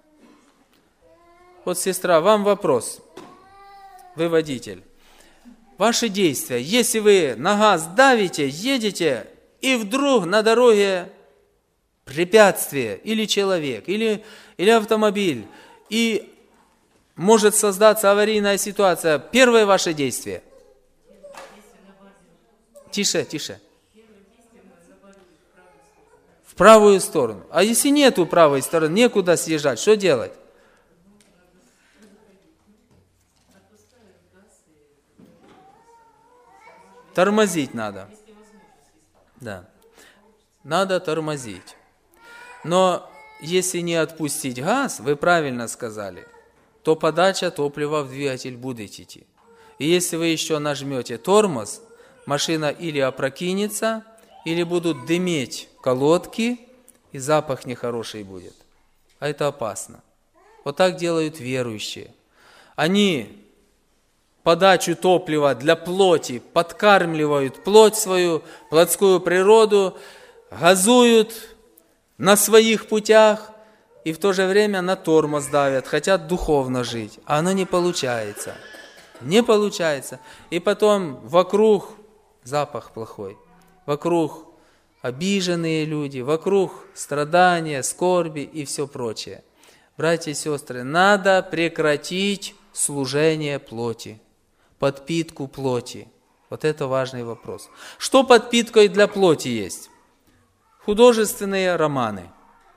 Вот, сестра, вам вопрос. Вы водитель. Ваши действия. Если вы на газ давите, едете, и вдруг на дороге препятствие, или человек, или автомобиль, и может создаться аварийная ситуация, первое ваше действие. Тише, тише. В правую сторону. А если нету правой стороны, некуда съезжать, что делать? Тормозить надо. Да. Надо тормозить. Но если не отпустить газ, вы правильно сказали, то подача топлива в двигатель будет идти. И если вы еще нажмете тормоз, машина или опрокинется, или будут дыметь колодки, и запах нехороший будет. А это опасно. Вот так делают верующие. Они подачу топлива для плоти подкармливают плоть свою, плотскую природу, газуют на своих путях и в то же время на тормоз давят, хотят духовно жить, а оно не получается. Не получается. И потом вокруг запах плохой, вокруг обиженные люди, вокруг страдания, скорби и все прочее. Братья и сестры, надо прекратить служение плоти, подпитку плоти. Вот это важный вопрос. Что подпиткой для плоти есть? Художественные романы.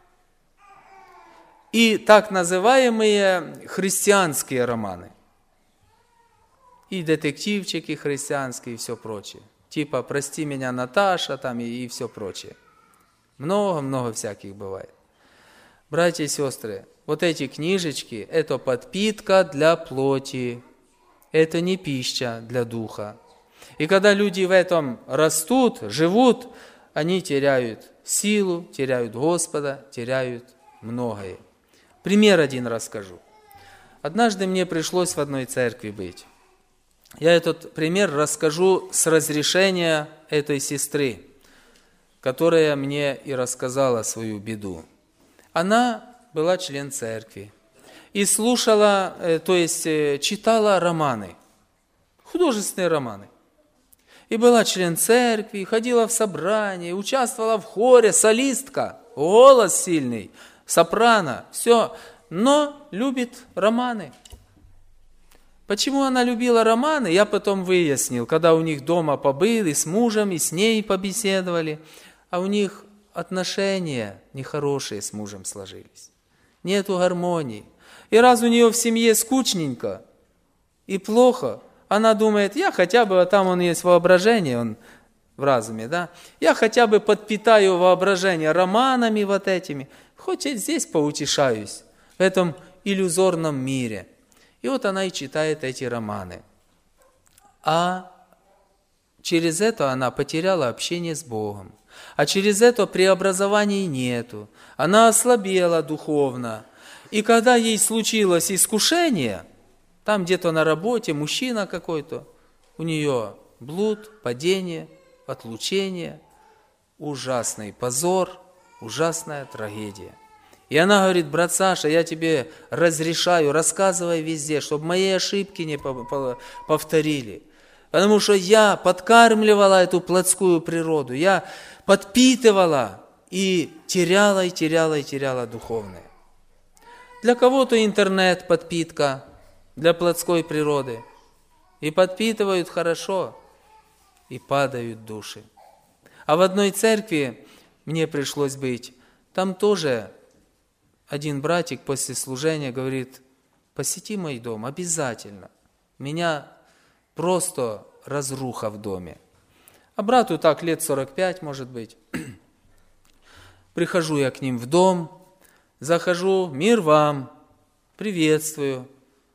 И так называемые христианские романы. И детективчики христианские, и все прочее. Типа «Прости меня, Наташа», там и все прочее. Много-много всяких бывает. Братья и сестры, вот эти книжечки – это подпитка для плоти. Это не пища для духа. И когда люди в этом растут, живут, они теряют силу, теряют Господа, теряют многое. Пример один расскажу. Однажды мне пришлось в одной церкви быть. Я этот пример расскажу с разрешения этой сестры, которая мне и рассказала свою беду. Она была член церкви и слушала, то есть читала романы, художественные романы. И была член церкви, ходила в собрание, участвовала в хоре, солистка, голос сильный, сопрано, все, но любит романы. Почему она любила романы, я потом выяснил, когда у них дома побыл, и с мужем, и с ней побеседовали, а у них отношения нехорошие с мужем сложились. Нету гармонии. И раз у нее в семье скучненько и плохо, она думает, я хотя бы, а там он есть воображение, он в разуме, да, я хотя бы подпитаю воображение романами вот этими, хоть и здесь поутешаюсь, в этом иллюзорном мире. И вот она и читает эти романы. А через это она потеряла общение с Богом. А через это преобразований нету. Она ослабела духовно. И когда ей случилось искушение, там где-то на работе мужчина какой-то, у нее блуд, падение, отлучение, ужасный позор, ужасная трагедия. И она говорит, брат Саша, я тебе разрешаю, рассказывай везде, чтобы мои ошибки не повторили. Потому что я подкармливала эту плотскую природу, я подпитывала и теряла духовное. Для кого-то интернет подпитка для плотской природы. И подпитывают хорошо, и падают души. А в одной церкви мне пришлось быть, там тоже один братик после служения говорит: посети мой дом обязательно. У меня просто разруха в доме. А брату так лет 45, может быть. Прихожу я к ним в дом, захожу: мир вам, приветствую.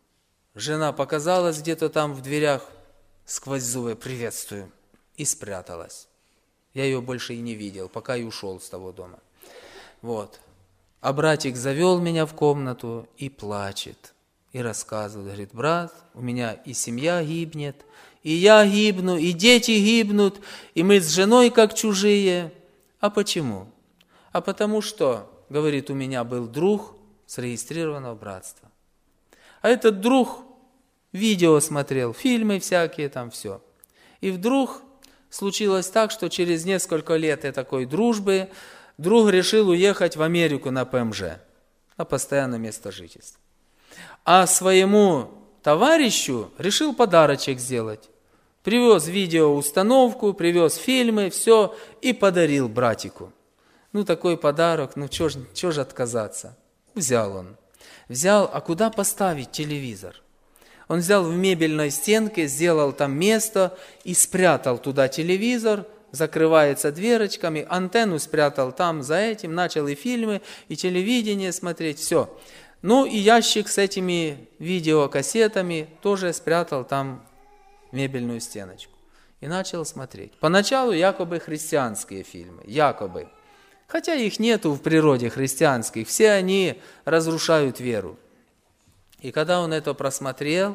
Жена показалась где-то там в дверях, сквозь зубы: приветствую, и спряталась. Я ее больше и не видел, пока и ушел с того дома. Вот. А братик завел меня в комнату и плачет, и рассказывает, говорит: брат, у меня и семья гибнет, и я гибну, и дети гибнут, и мы с женой как чужие. А почему? А потому что, говорит, у меня был друг зарегистрированного братства. А этот друг видео смотрел, фильмы всякие, там все. И вдруг случилось так, что через несколько лет такой дружбы друг решил уехать в Америку на ПМЖ, на постоянное место жительства. А своему товарищу решил подарочек сделать. Привез видеоустановку, привез фильмы, все, и подарил братику. Ну, такой подарок, ну, чё ж отказаться? Взял он. Взял, а куда поставить телевизор? Он взял в мебельной стенке, сделал там место и спрятал туда телевизор, закрывается дверочками, антенну спрятал там за этим, начал и фильмы, и телевидение смотреть, все. Ну и ящик с этими видеокассетами тоже спрятал там в мебельную стеночку. И начал смотреть. Поначалу якобы христианские фильмы, якобы. Хотя их нету в природе христианских, все они разрушают веру. И когда он это просмотрел,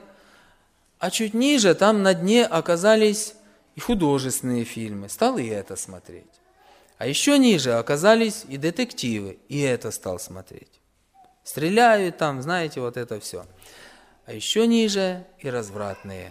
а чуть ниже, там на дне оказались и художественные фильмы, стал и это смотреть. А еще ниже оказались и детективы, и это стал смотреть. Стреляют там, знаете, вот это все. А еще ниже и развратные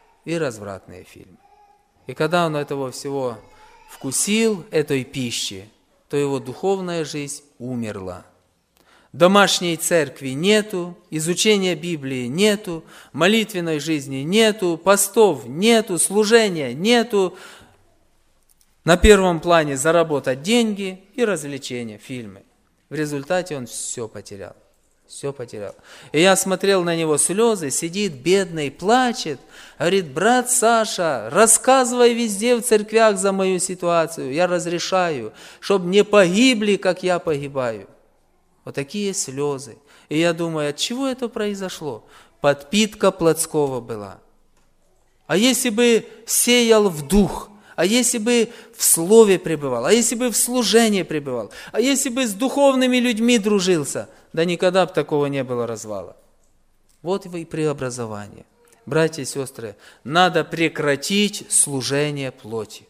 фильмы. И когда он этого всего вкусил, этой пищи, то его духовная жизнь умерла. Домашней церкви нету, изучения Библии нету, молитвенной жизни нету, постов нету, служения нету. На первом плане заработать деньги и развлечения, фильмы. В результате он все потерял. Все потерял. И я смотрел на него, слезы, сидит бедный, плачет. Говорит: брат Саша, рассказывай везде в церквях за мою ситуацию. Я разрешаю, чтобы не погибли, как я погибаю. Вот такие слезы. И я думаю, от чего это произошло? Подпитка плотского была. А если бы сеял в дух, а если бы в слове пребывал, а если бы в служении пребывал, а если бы с духовными людьми дружился, да никогда бы такого не было развала. Вот и преобразование. Братья и сестры, надо прекратить служение плоти.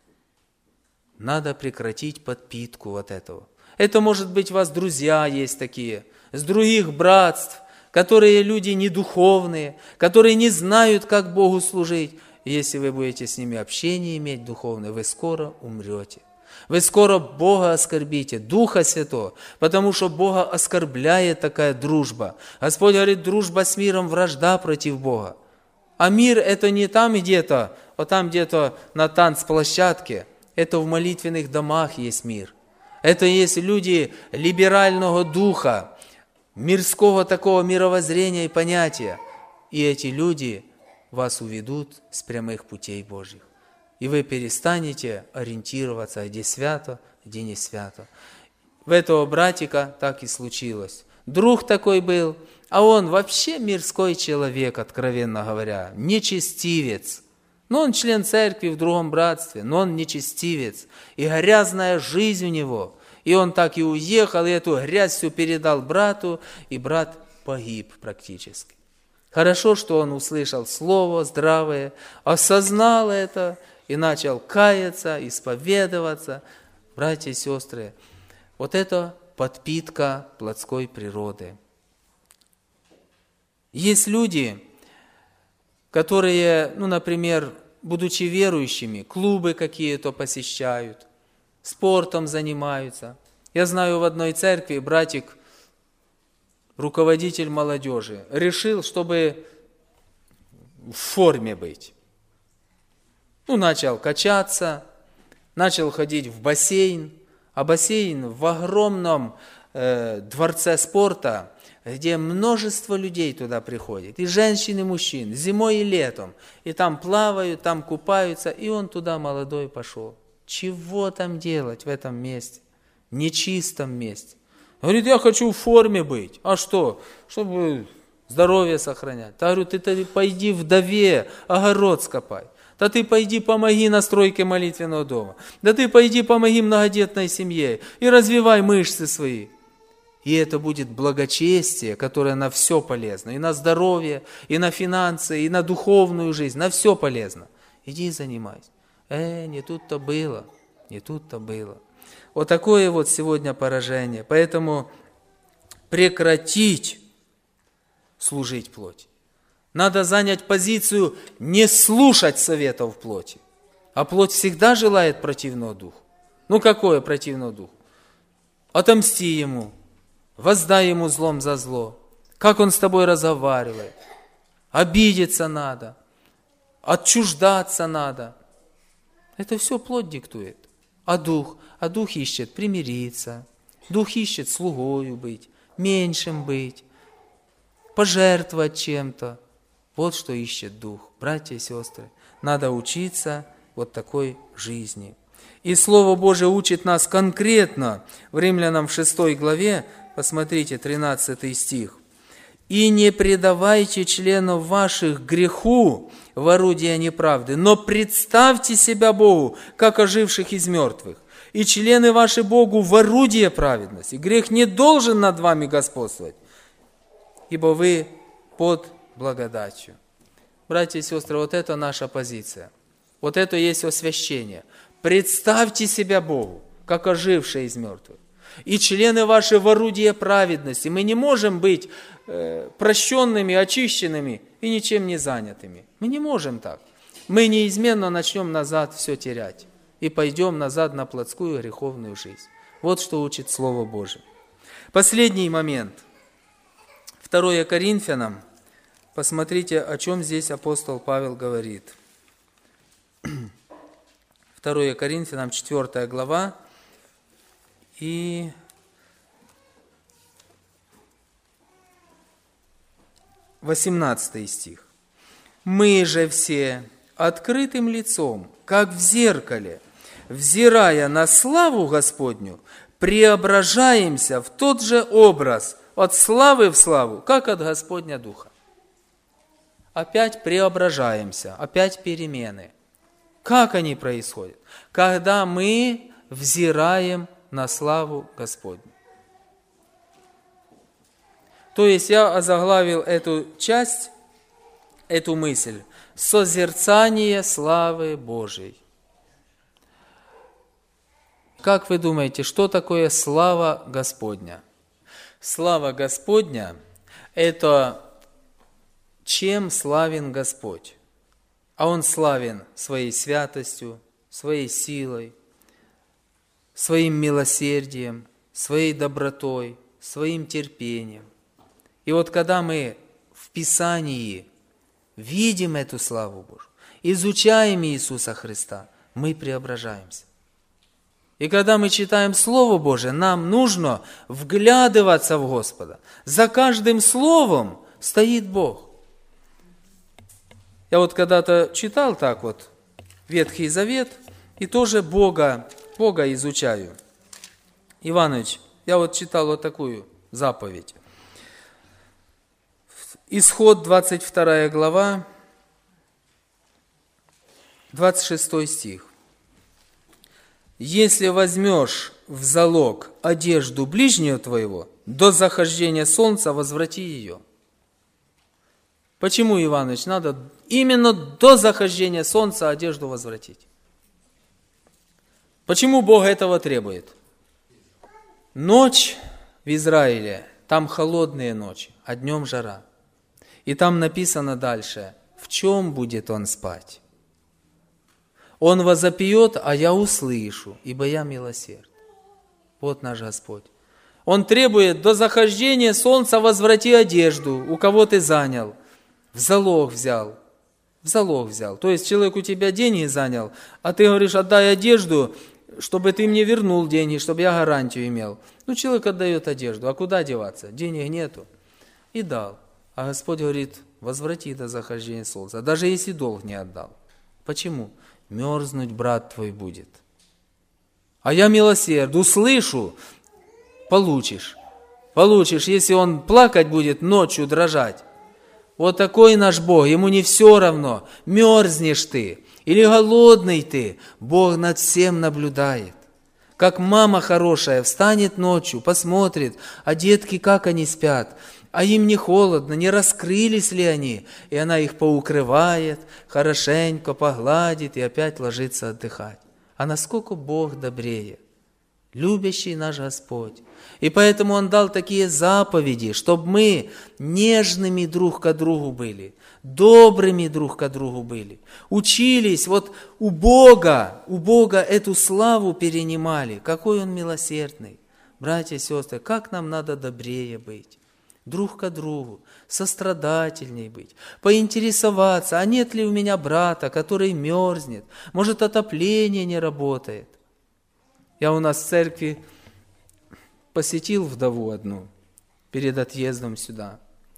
Надо прекратить подпитку вот этого. Это, может быть, у вас друзья есть такие, с других братств, которые люди недуховные, которые не знают, как Богу служить. И если вы будете с ними общение иметь духовное, вы скоро умрете. Вы скоро Бога оскорбите, Духа Святого, потому что Бога оскорбляет такая дружба. Господь говорит: дружба с миром, вражда против Бога. А мир это не там где-то, вот там где-то на танцплощадке, это в молитвенных домах есть мир. Это есть люди либерального духа, мирского такого мировоззрения и понятия. И эти люди вас уведут с прямых путей Божьих. И вы перестанете ориентироваться, где свято, где не свято. В этого братика так и случилось. Друг такой был, а он вообще мирской человек, откровенно говоря, нечестивец. Но он член церкви в другом братстве, но он нечестивец. И грязная жизнь у него. И он так и уехал, и эту грязь всю передал брату, и брат погиб практически. Хорошо, что он услышал слово здравое, осознал это и начал каяться, исповедоваться. Братья и сестры, вот это подпитка плотской природы. Есть люди, которые, например, будучи верующими, клубы какие-то посещают, спортом занимаются. Я знаю, в одной церкви братик руководитель молодежи, решил, чтобы в форме быть. Начал качаться, начал ходить в бассейн, а бассейн в огромном дворце спорта, где множество людей туда приходит, и женщин, и мужчин, зимой и летом, и там плавают, там купаются, и он туда молодой пошел. Чего там делать в этом месте, нечистом месте? Говорит, я хочу в форме быть. А что? Чтобы здоровье сохранять. Я говорю, ты пойди вдове огород скопай. Да ты пойди помоги на стройке молитвенного дома. Да ты пойди помоги многодетной семье и развивай мышцы свои. И это будет благочестие, которое на все полезно. И на здоровье, и на финансы, и на духовную жизнь. На все полезно. Иди занимайся. Не тут-то было. Не тут-то было. Вот такое вот сегодня поражение. Поэтому прекратить служить плоти. Надо занять позицию не слушать советов плоти. А плоть всегда желает противного духа. Какое противного духа? Отомсти ему, воздай ему злом за зло. Как он с тобой разговаривает. Обидеться надо, отчуждаться надо. Это все плоть диктует. А дух ищет примириться, дух ищет слугою быть, меньшим быть, пожертвовать чем-то. Вот что ищет дух, братья и сестры. Надо учиться вот такой жизни. И Слово Божие учит нас конкретно в Римлянам 6 главе, посмотрите, 13 стих. «И не предавайте членов ваших греху в орудие неправды, но представьте себя Богу, как оживших из мертвых, и члены ваши Богу в орудие праведности. Грех не должен над вами господствовать, ибо вы под благодатью». Братья и сестры, вот это наша позиция. Вот это есть освящение. Представьте себя Богу, как ожившие из мертвых. И члены ваши в орудие праведности. Мы не можем быть прощенными, очищенными и ничем не занятыми. Мы не можем так. Мы неизменно начнем назад все терять. И пойдем назад на плотскую греховную жизнь. Вот что учит Слово Божие. Последний момент. 2 Коринфянам. Посмотрите, о чем здесь апостол Павел говорит. 2 Коринфянам, 4 глава. И 18 стих. «Мы же все открытым лицом, как в зеркале, взирая на славу Господню, преображаемся в тот же образ, от славы в славу, как от Господня Духа». Опять преображаемся, опять перемены. Как они происходят? Когда мы взираем на славу Господню. То есть я озаглавил эту часть, эту мысль, созерцание славы Божией. Как вы думаете, что такое слава Господня? Слава Господня – это чем славен Господь. А Он славен своей святостью, своей силой, своим милосердием, своей добротой, своим терпением. И вот когда мы в Писании видим эту славу Божию, изучаем Иисуса Христа, мы преображаемся. И когда мы читаем Слово Божие, нам нужно вглядываться в Господа. За каждым словом стоит Бог. Я вот когда-то читал так вот Ветхий Завет, и тоже Бога изучаю. Иванович, я вот читал вот такую заповедь. Исход, 22 глава, 26 стих. «Если возьмешь в залог одежду ближнего твоего, до захождения солнца возврати ее». Почему, Иванович, надо именно до захождения солнца одежду возвратить? Почему Бог этого требует? Ночь в Израиле, там холодные ночи, а днем жара. И там написано дальше, в чем будет он спать? Он возопьет, а я услышу, ибо я милосерд. Вот наш Господь. Он требует: до захождения солнца возврати одежду, у кого ты занял. В залог взял. В залог взял. То есть человек у тебя деньги занял, а ты говоришь: отдай одежду, чтобы ты мне вернул деньги, чтобы я гарантию имел. Ну, человек отдает одежду, а куда деваться? Денег нету. И дал. А Господь говорит: возврати до захождения солнца, даже если долг не отдал. Почему? Мерзнуть брат твой будет. А я милосерд, услышу, получишь. Получишь, если он плакать будет, ночью дрожать. Вот такой наш Бог, ему не все равно, мерзнешь ты или голодный ты, Бог над всем наблюдает. Как мама хорошая встанет ночью, посмотрит, а детки как они спят, а им не холодно, не раскрылись ли они, и она их поукрывает, хорошенько погладит и опять ложится отдыхать. А насколько Бог добрее, любящий наш Господь. И поэтому Он дал такие заповеди, чтобы мы нежными друг к другу были, добрыми друг к другу были, учились, вот у Бога эту славу перенимали. Какой Он милосердный. Братья и сестры, как нам надо добрее быть, друг к другу, сострадательней быть, поинтересоваться, а нет ли у меня брата, который мерзнет, может, отопление не работает. Я у нас в церкви посетил вдову одну перед отъездом сюда.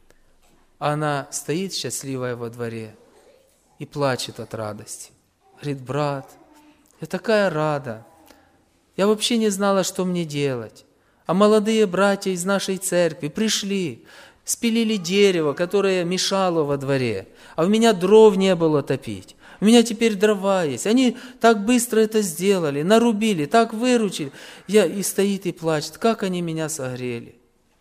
Она стоит счастливая во дворе и плачет от радости. Говорит: брат, я такая рада. Я вообще не знала, что мне делать. А молодые братья из нашей церкви пришли, спилили дерево, которое мешало во дворе, а у меня дров не было топить. У меня теперь дрова есть. Они так быстро это сделали, нарубили, так выручили. И стоит и плачет, как они меня согрели.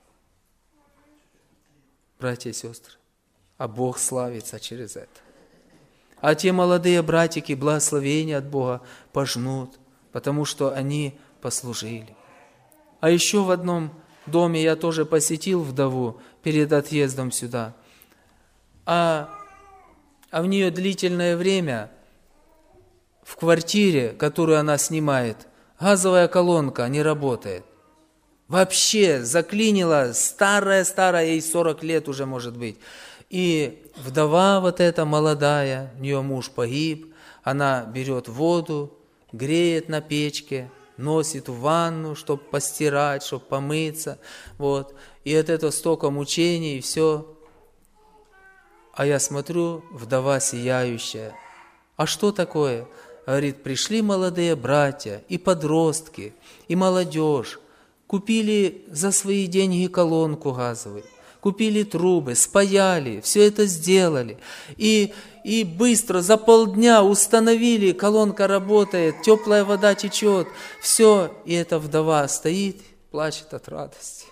Братья и сестры, а Бог славится через это. А те молодые братики благословения от Бога пожнут, потому что они послужили. А еще в одном доме я тоже посетил вдову перед отъездом сюда. А в нее длительное время в квартире, которую она снимает, газовая колонка не работает. Вообще заклинила, старая, ей 40 лет уже может быть. И вдова вот эта молодая, у нее муж погиб, она берет воду, греет на печке, носит в ванну, чтобы постирать, чтобы помыться. Вот. И от этого столько мучений, и все. А я смотрю, вдова сияющая. А что такое? Говорит: пришли молодые братья, и подростки, и молодежь. Купили за свои деньги колонку газовую, купили трубы, спаяли, все это сделали. И быстро, за полдня установили, колонка работает, теплая вода течет. Все, и эта вдова стоит, плачет от радости.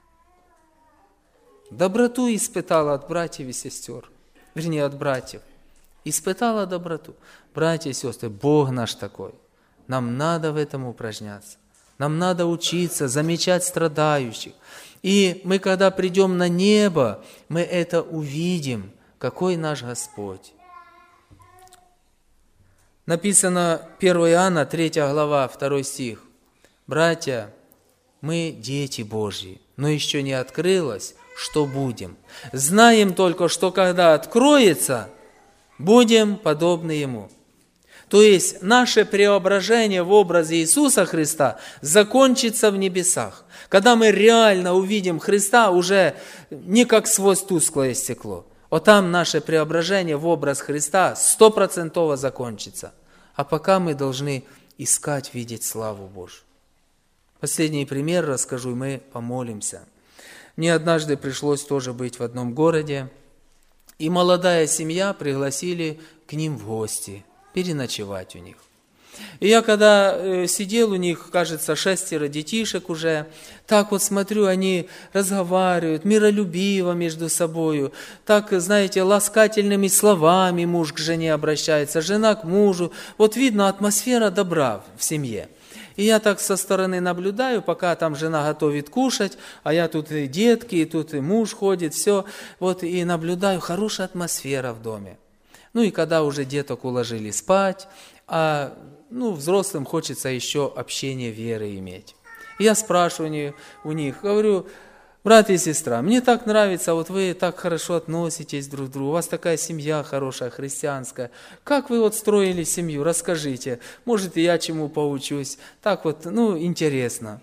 Доброту испытала от братьев и сестер. Вернее, от братьев. Испытала доброту. Братья и сестры, Бог наш такой. Нам надо в этом упражняться. Нам надо учиться замечать страдающих. И мы, когда придем на небо, мы это увидим, какой наш Господь. Написано 1 Иоанна, 3 глава, 2 стих. Братья, мы дети Божьи, но еще не открылось, что будем. Знаем только, что когда откроется, будем подобны Ему. То есть наше преображение в образе Иисуса Христа закончится в небесах. Когда мы реально увидим Христа уже не как сквозь тусклое стекло. Вот там наше преображение в образ Христа 100% закончится. А пока мы должны искать, видеть славу Божью. Последний пример расскажу, и мы помолимся. Мне однажды пришлось тоже быть в одном городе, и молодая семья пригласили к ним в гости, переночевать у них. И я когда сидел, у них, кажется, 6 детишек уже, так вот смотрю, они разговаривают миролюбиво между собою, так, знаете, ласкательными словами муж к жене обращается, жена к мужу. Вот видно, атмосфера добра в семье. И я так со стороны наблюдаю, пока там жена готовит кушать, а я тут и детки, и тут и муж ходит, все. Вот и наблюдаю, хорошая атмосфера в доме. Ну и когда уже деток уложили спать, взрослым хочется еще общение веры иметь. И я спрашиваю у них, говорю: брат и сестра, мне так нравится, вот вы так хорошо относитесь друг к другу, у вас такая семья хорошая, христианская. Как вы вот строили семью? Расскажите, может, и я чему поучусь. Так вот, интересно.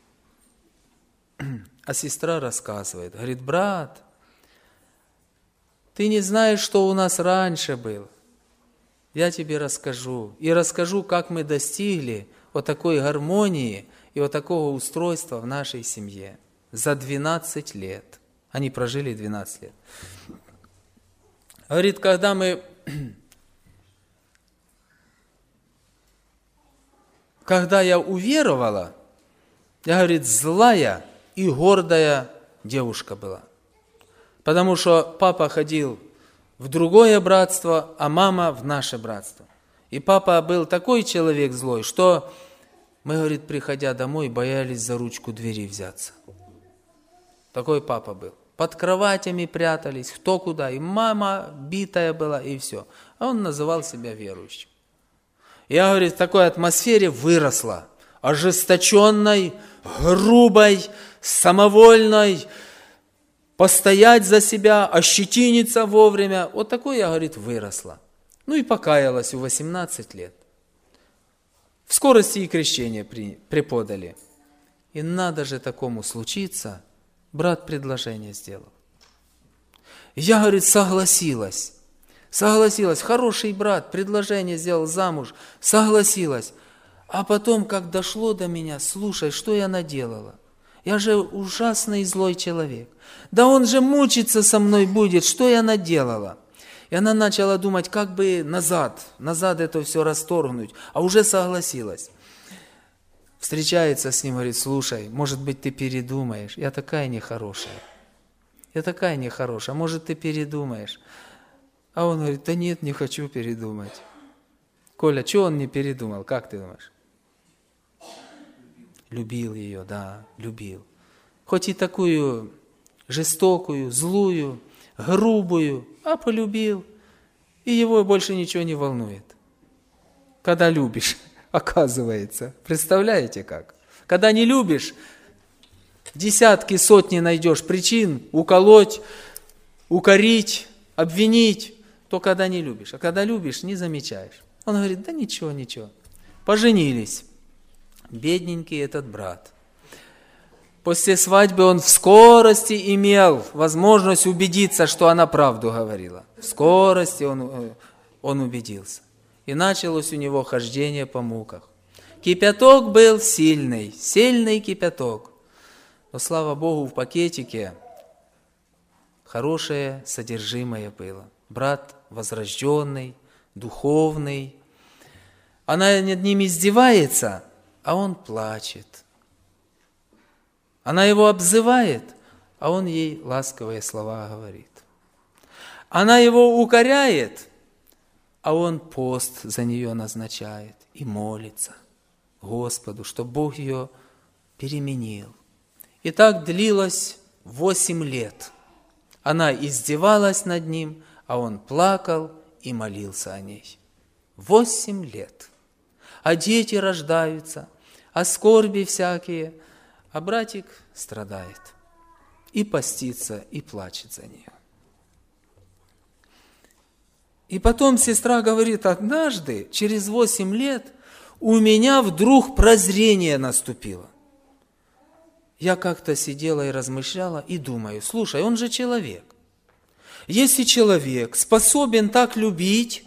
А сестра рассказывает, говорит: брат, ты не знаешь, что у нас раньше было. Я тебе расскажу. И расскажу, как мы достигли вот такой гармонии и вот такого устройства в нашей семье. За 12 лет. Они прожили 12 лет. Говорит, когда я уверовала, я, говорит, злая и гордая девушка была. Потому что папа ходил в другое братство, а мама в наше братство. И папа был такой человек злой, что мы, говорит, приходя домой, боялись за ручку двери взяться. Такой папа был. Под кроватями прятались, кто куда. И мама битая была, и все. А он называл себя верующим. Я, говорит, в такой атмосфере выросла. Ожесточенной, грубой, самовольной, постоять за себя, ощетиниться вовремя. Вот такой я, говорит, выросла. И покаялась в 18 лет. В скорости и крещение преподали. И надо же такому случиться, брат предложение сделал. Я, говорит, согласилась. Хороший брат, предложение сделал замуж, согласилась. А потом, как дошло до меня, слушай, что я наделала? Я же ужасный злой человек. Да он же мучиться со мной будет, что я наделала? И она начала думать, как бы назад это все расторгнуть, а уже согласилась. Встречается с ним, говорит: слушай, может быть, ты передумаешь, я такая нехорошая, может, ты передумаешь. А он говорит: да нет, не хочу передумать. Коля, что он не передумал, как ты думаешь? Любил ее, да, любил. Хоть и такую жестокую, злую, грубую, а полюбил. И его больше ничего не волнует. Когда любишь, оказывается. Представляете как? Когда не любишь, десятки, сотни найдешь причин уколоть, укорить, обвинить. То когда не любишь. А когда любишь, не замечаешь. Он говорит: да ничего. Поженились. Бедненький этот брат. После свадьбы он в скорости имел возможность убедиться, что она правду говорила. В скорости он убедился. И началось у него хождение по муках. Кипяток был сильный кипяток. Но, слава Богу, в пакетике хорошее содержимое было. Брат возрожденный, духовный. Она над ним издевается, а он плачет. Она его обзывает, а он ей ласковые слова говорит. Она его укоряет, а он пост за нее назначает и молится Господу, чтобы Бог ее переменил. И так длилось 8 лет. Она издевалась над ним, а он плакал и молился о ней. 8 лет. А дети рождаются, а скорби всякие, а братик страдает. И постится, и плачет за нее. И потом сестра говорит: однажды, через 8 лет, у меня вдруг прозрение наступило. Я как-то сидела и размышляла, и думаю: слушай, он же человек. Если человек способен так любить,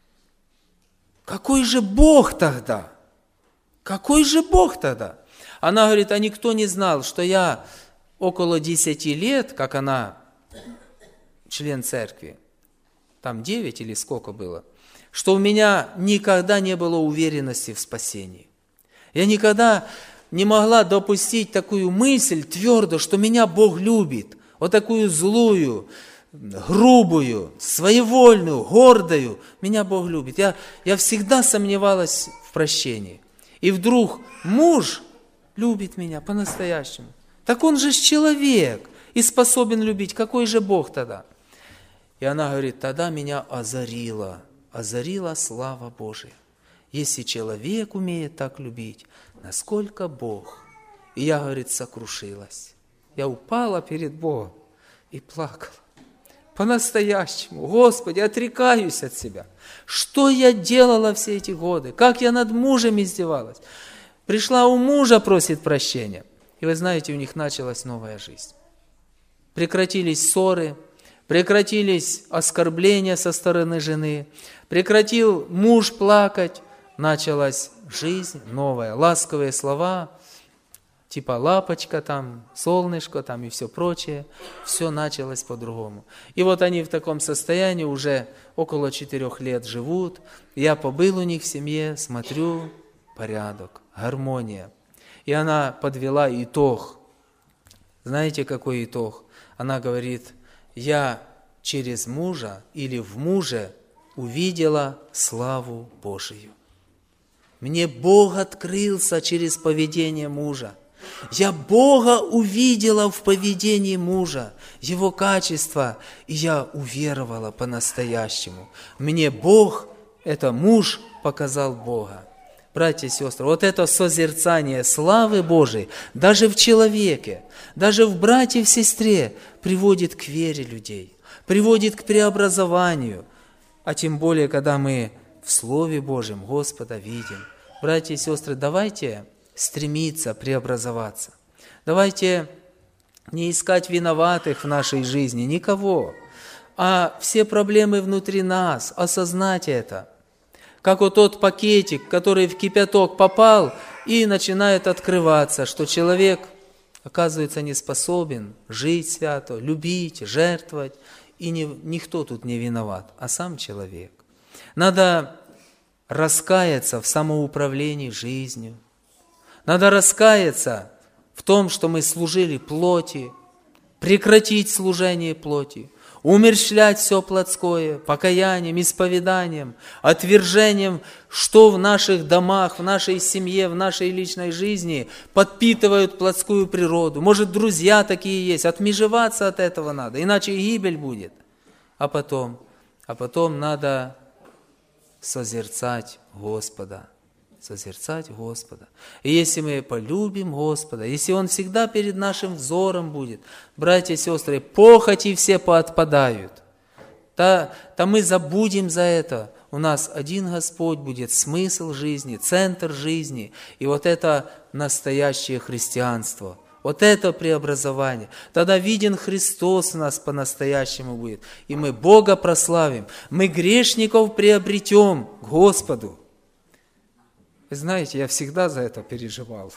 какой же Бог тогда? Какой же Бог тогда? Она говорит: а никто не знал, что я около 10 лет, как она член церкви, там 9 или сколько было, что у меня никогда не было уверенности в спасении. Я никогда не могла допустить такую мысль твердо, что меня Бог любит, вот такую злую, грубую, своевольную, гордую. Меня Бог любит. Я всегда сомневалась в прощении. И вдруг муж любит меня по-настоящему. Так он же человек и способен любить. Какой же Бог тогда? И она говорит: тогда меня озарила слава Божия. Если человек умеет так любить, насколько Бог? И я, говорит, сокрушилась. Я упала перед Богом и плакала. По-настоящему. Господи, отрекаюсь от себя. Что я делала все эти годы? Как я над мужем издевалась? Пришла у мужа, просит прощения. И вы знаете, у них началась новая жизнь. Прекратились ссоры, прекратились оскорбления со стороны жены, прекратил муж плакать, началась жизнь новая, ласковые слова, типа лапочка там, солнышко там и все прочее, все началось по-другому. И вот они в таком состоянии уже около 4 лет живут. Я побыл у них в семье, смотрю, порядок, гармония. И она подвела итог. Знаете, какой итог? Она говорит, я через мужа или в муже увидела славу Божию. Мне Бог открылся через поведение мужа. Я Бога увидела в поведении мужа, Его качества, и я уверовала по-настоящему. Мне Бог, это муж, показал Бога. Братья и сестры, вот это созерцание славы Божией, даже в человеке, даже в брате и в сестре, приводит к вере людей, приводит к преобразованию. А тем более, когда мы в Слове Божьем Господа видим. Братья и сестры, давайте стремиться преобразоваться. Давайте не искать виноватых в нашей жизни, никого, а все проблемы внутри нас, осознать это. Как вот тот пакетик, который в кипяток попал и начинает открываться, что человек, оказывается, не способен жить свято, любить, жертвовать, и никто тут не виноват, а сам человек. Надо раскаяться в самоуправлении жизнью. Надо раскаяться в том, что мы служили плоти, прекратить служение плоти, умерщвлять все плотское, покаянием, исповеданием, отвержением, что в наших домах, в нашей семье, в нашей личной жизни подпитывают плотскую природу. Может, друзья такие есть, отмежеваться от этого надо, иначе гибель будет. А потом надо созерцать Господа. Созерцать Господа. И если мы полюбим Господа, если Он всегда перед нашим взором будет, братья и сестры, похоти все поотпадают, то мы забудем за это. У нас один Господь будет, смысл жизни, центр жизни. И вот это настоящее христианство, вот это преобразование. Тогда виден Христос у нас по-настоящему будет. И мы Бога прославим, мы грешников приобретем к Господу. Вы знаете, я всегда за это переживал.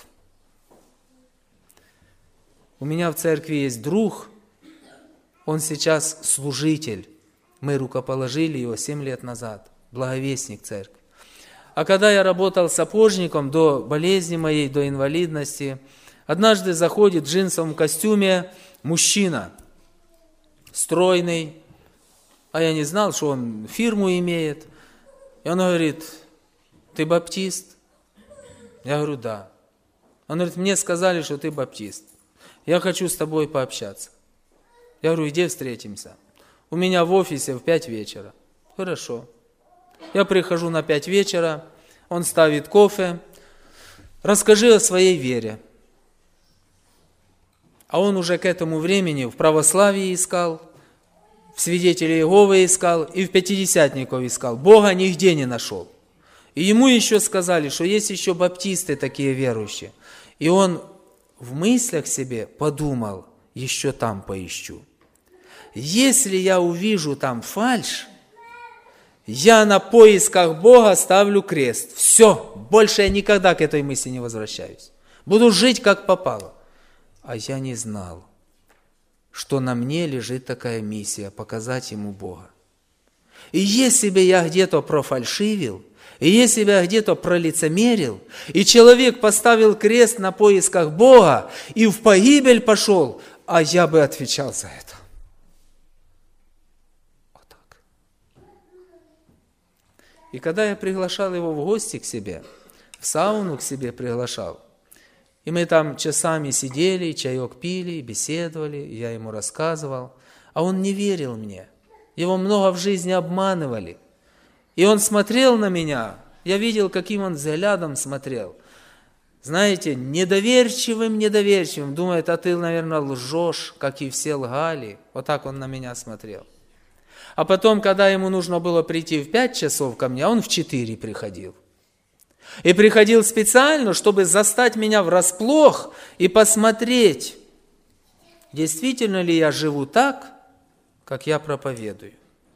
У меня в церкви есть друг, он сейчас служитель. Мы рукоположили его 7 лет назад, благовестник церкви. А когда я работал сапожником до болезни моей, до инвалидности, однажды заходит в джинсовом костюме мужчина, стройный, а я не знал, что он фирму имеет. И он говорит, ты баптист? Я говорю, да. Он говорит, мне сказали, что ты баптист. Я хочу с тобой пообщаться. Я говорю, иди встретимся. У меня в офисе в 5 вечера. Хорошо. Я прихожу на 5 вечера, он ставит кофе. Расскажи о своей вере. А он уже к этому времени в православии искал, в свидетелей Иеговы искал и в пятидесятников искал. Бога нигде не нашел. И ему еще сказали, что есть еще баптисты такие верующие. И он в мыслях себе подумал, еще там поищу. Если я увижу там фальшь, я на поисках Бога ставлю крест. Все, больше я никогда к этой мысли не возвращаюсь. Буду жить как попало. А я не знал, что на мне лежит такая миссия – показать ему Бога. И если бы я где-то профальшивил, и если бы я где-то пролицемерил, и человек поставил крест на поисках Бога, и в погибель пошел, а я бы отвечал за это. Вот так. И когда я приглашал его в гости к себе, в сауну к себе приглашал, и мы там часами сидели, чаек пили, беседовали, я ему рассказывал, а он не верил мне. Его много в жизни обманывали. И он смотрел на меня, я видел, каким он взглядом смотрел. знаете, недоверчивым, думает, а ты, наверное, лжешь, как и все лгали. Вот так он на меня смотрел. А потом, когда ему нужно было прийти в 5 часов ко мне, он в 4 приходил. И приходил специально, чтобы застать меня врасплох и посмотреть, действительно ли я живу так, как я проповедую.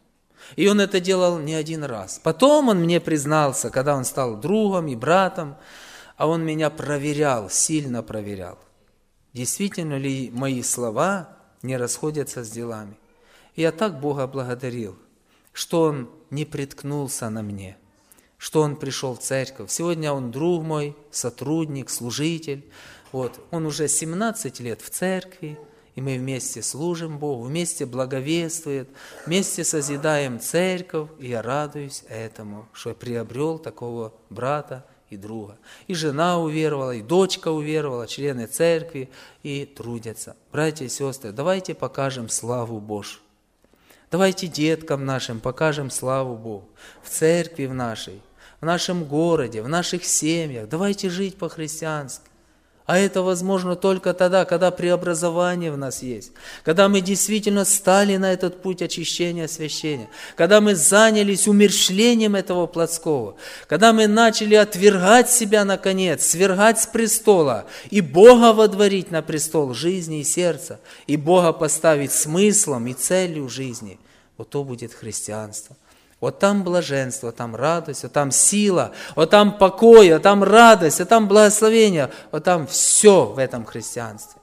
И он это делал не один раз. Потом он мне признался, когда он стал другом и братом, а он меня проверял, сильно проверял. Действительно ли мои слова не расходятся с делами? И я так Бога благодарил, что Он не приткнулся на мне, что Он пришел в церковь. Сегодня он друг мой, сотрудник, служитель. Вот. Он уже 17 лет в церкви, и мы вместе служим Богу, вместе благовествуем, вместе созидаем церковь. И я радуюсь этому, что я приобрел такого брата и друга. И жена уверовала, и дочка уверовала, члены церкви, и трудятся. Братья и сестры, давайте покажем славу Божью. Давайте деткам нашим покажем славу Богу. В церкви в нашей, в нашем городе, в наших семьях. Давайте жить по-христиански. А это возможно только тогда, когда преобразование в нас есть, когда мы действительно стали на этот путь очищения, освящения, когда мы занялись умерщвлением этого плотского, когда мы начали отвергать себя, наконец, свергать с престола и Бога водворить на престол жизни и сердца, и Бога поставить смыслом и целью жизни. Вот то будет христианство. Вот там блаженство, там радость, вот там сила, вот там покой, вот там радость, вот там благословение, вот там все в этом христианстве.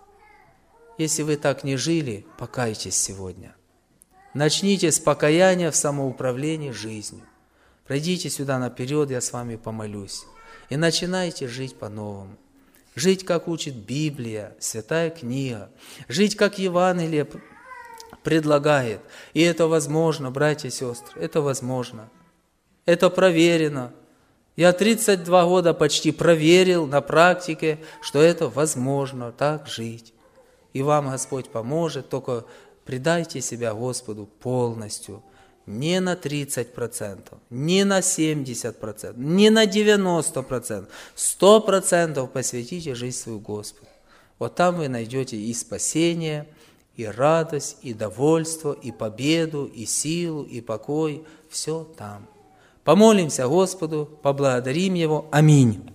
Если вы так не жили, покайтесь сегодня. Начните с покаяния в самоуправлении жизнью. Пройдите сюда наперед, я с вами помолюсь. И начинайте жить по-новому. Жить, как учит Библия, Святая книга. Жить, как Евангелие предлагает. И это возможно, братья и сестры, это возможно. Это проверено. Я 32 года почти проверил на практике, что это возможно так жить. И вам Господь поможет, только предайте себя Господу полностью. Не на 30%, не на 70%, не на 90%. 100% посвятите жизнь свою Господу. Вот там вы найдете и спасение, и радость, и довольство, и победу, и силу, и покой. Все там. Помолимся Господу, поблагодарим Его. Аминь.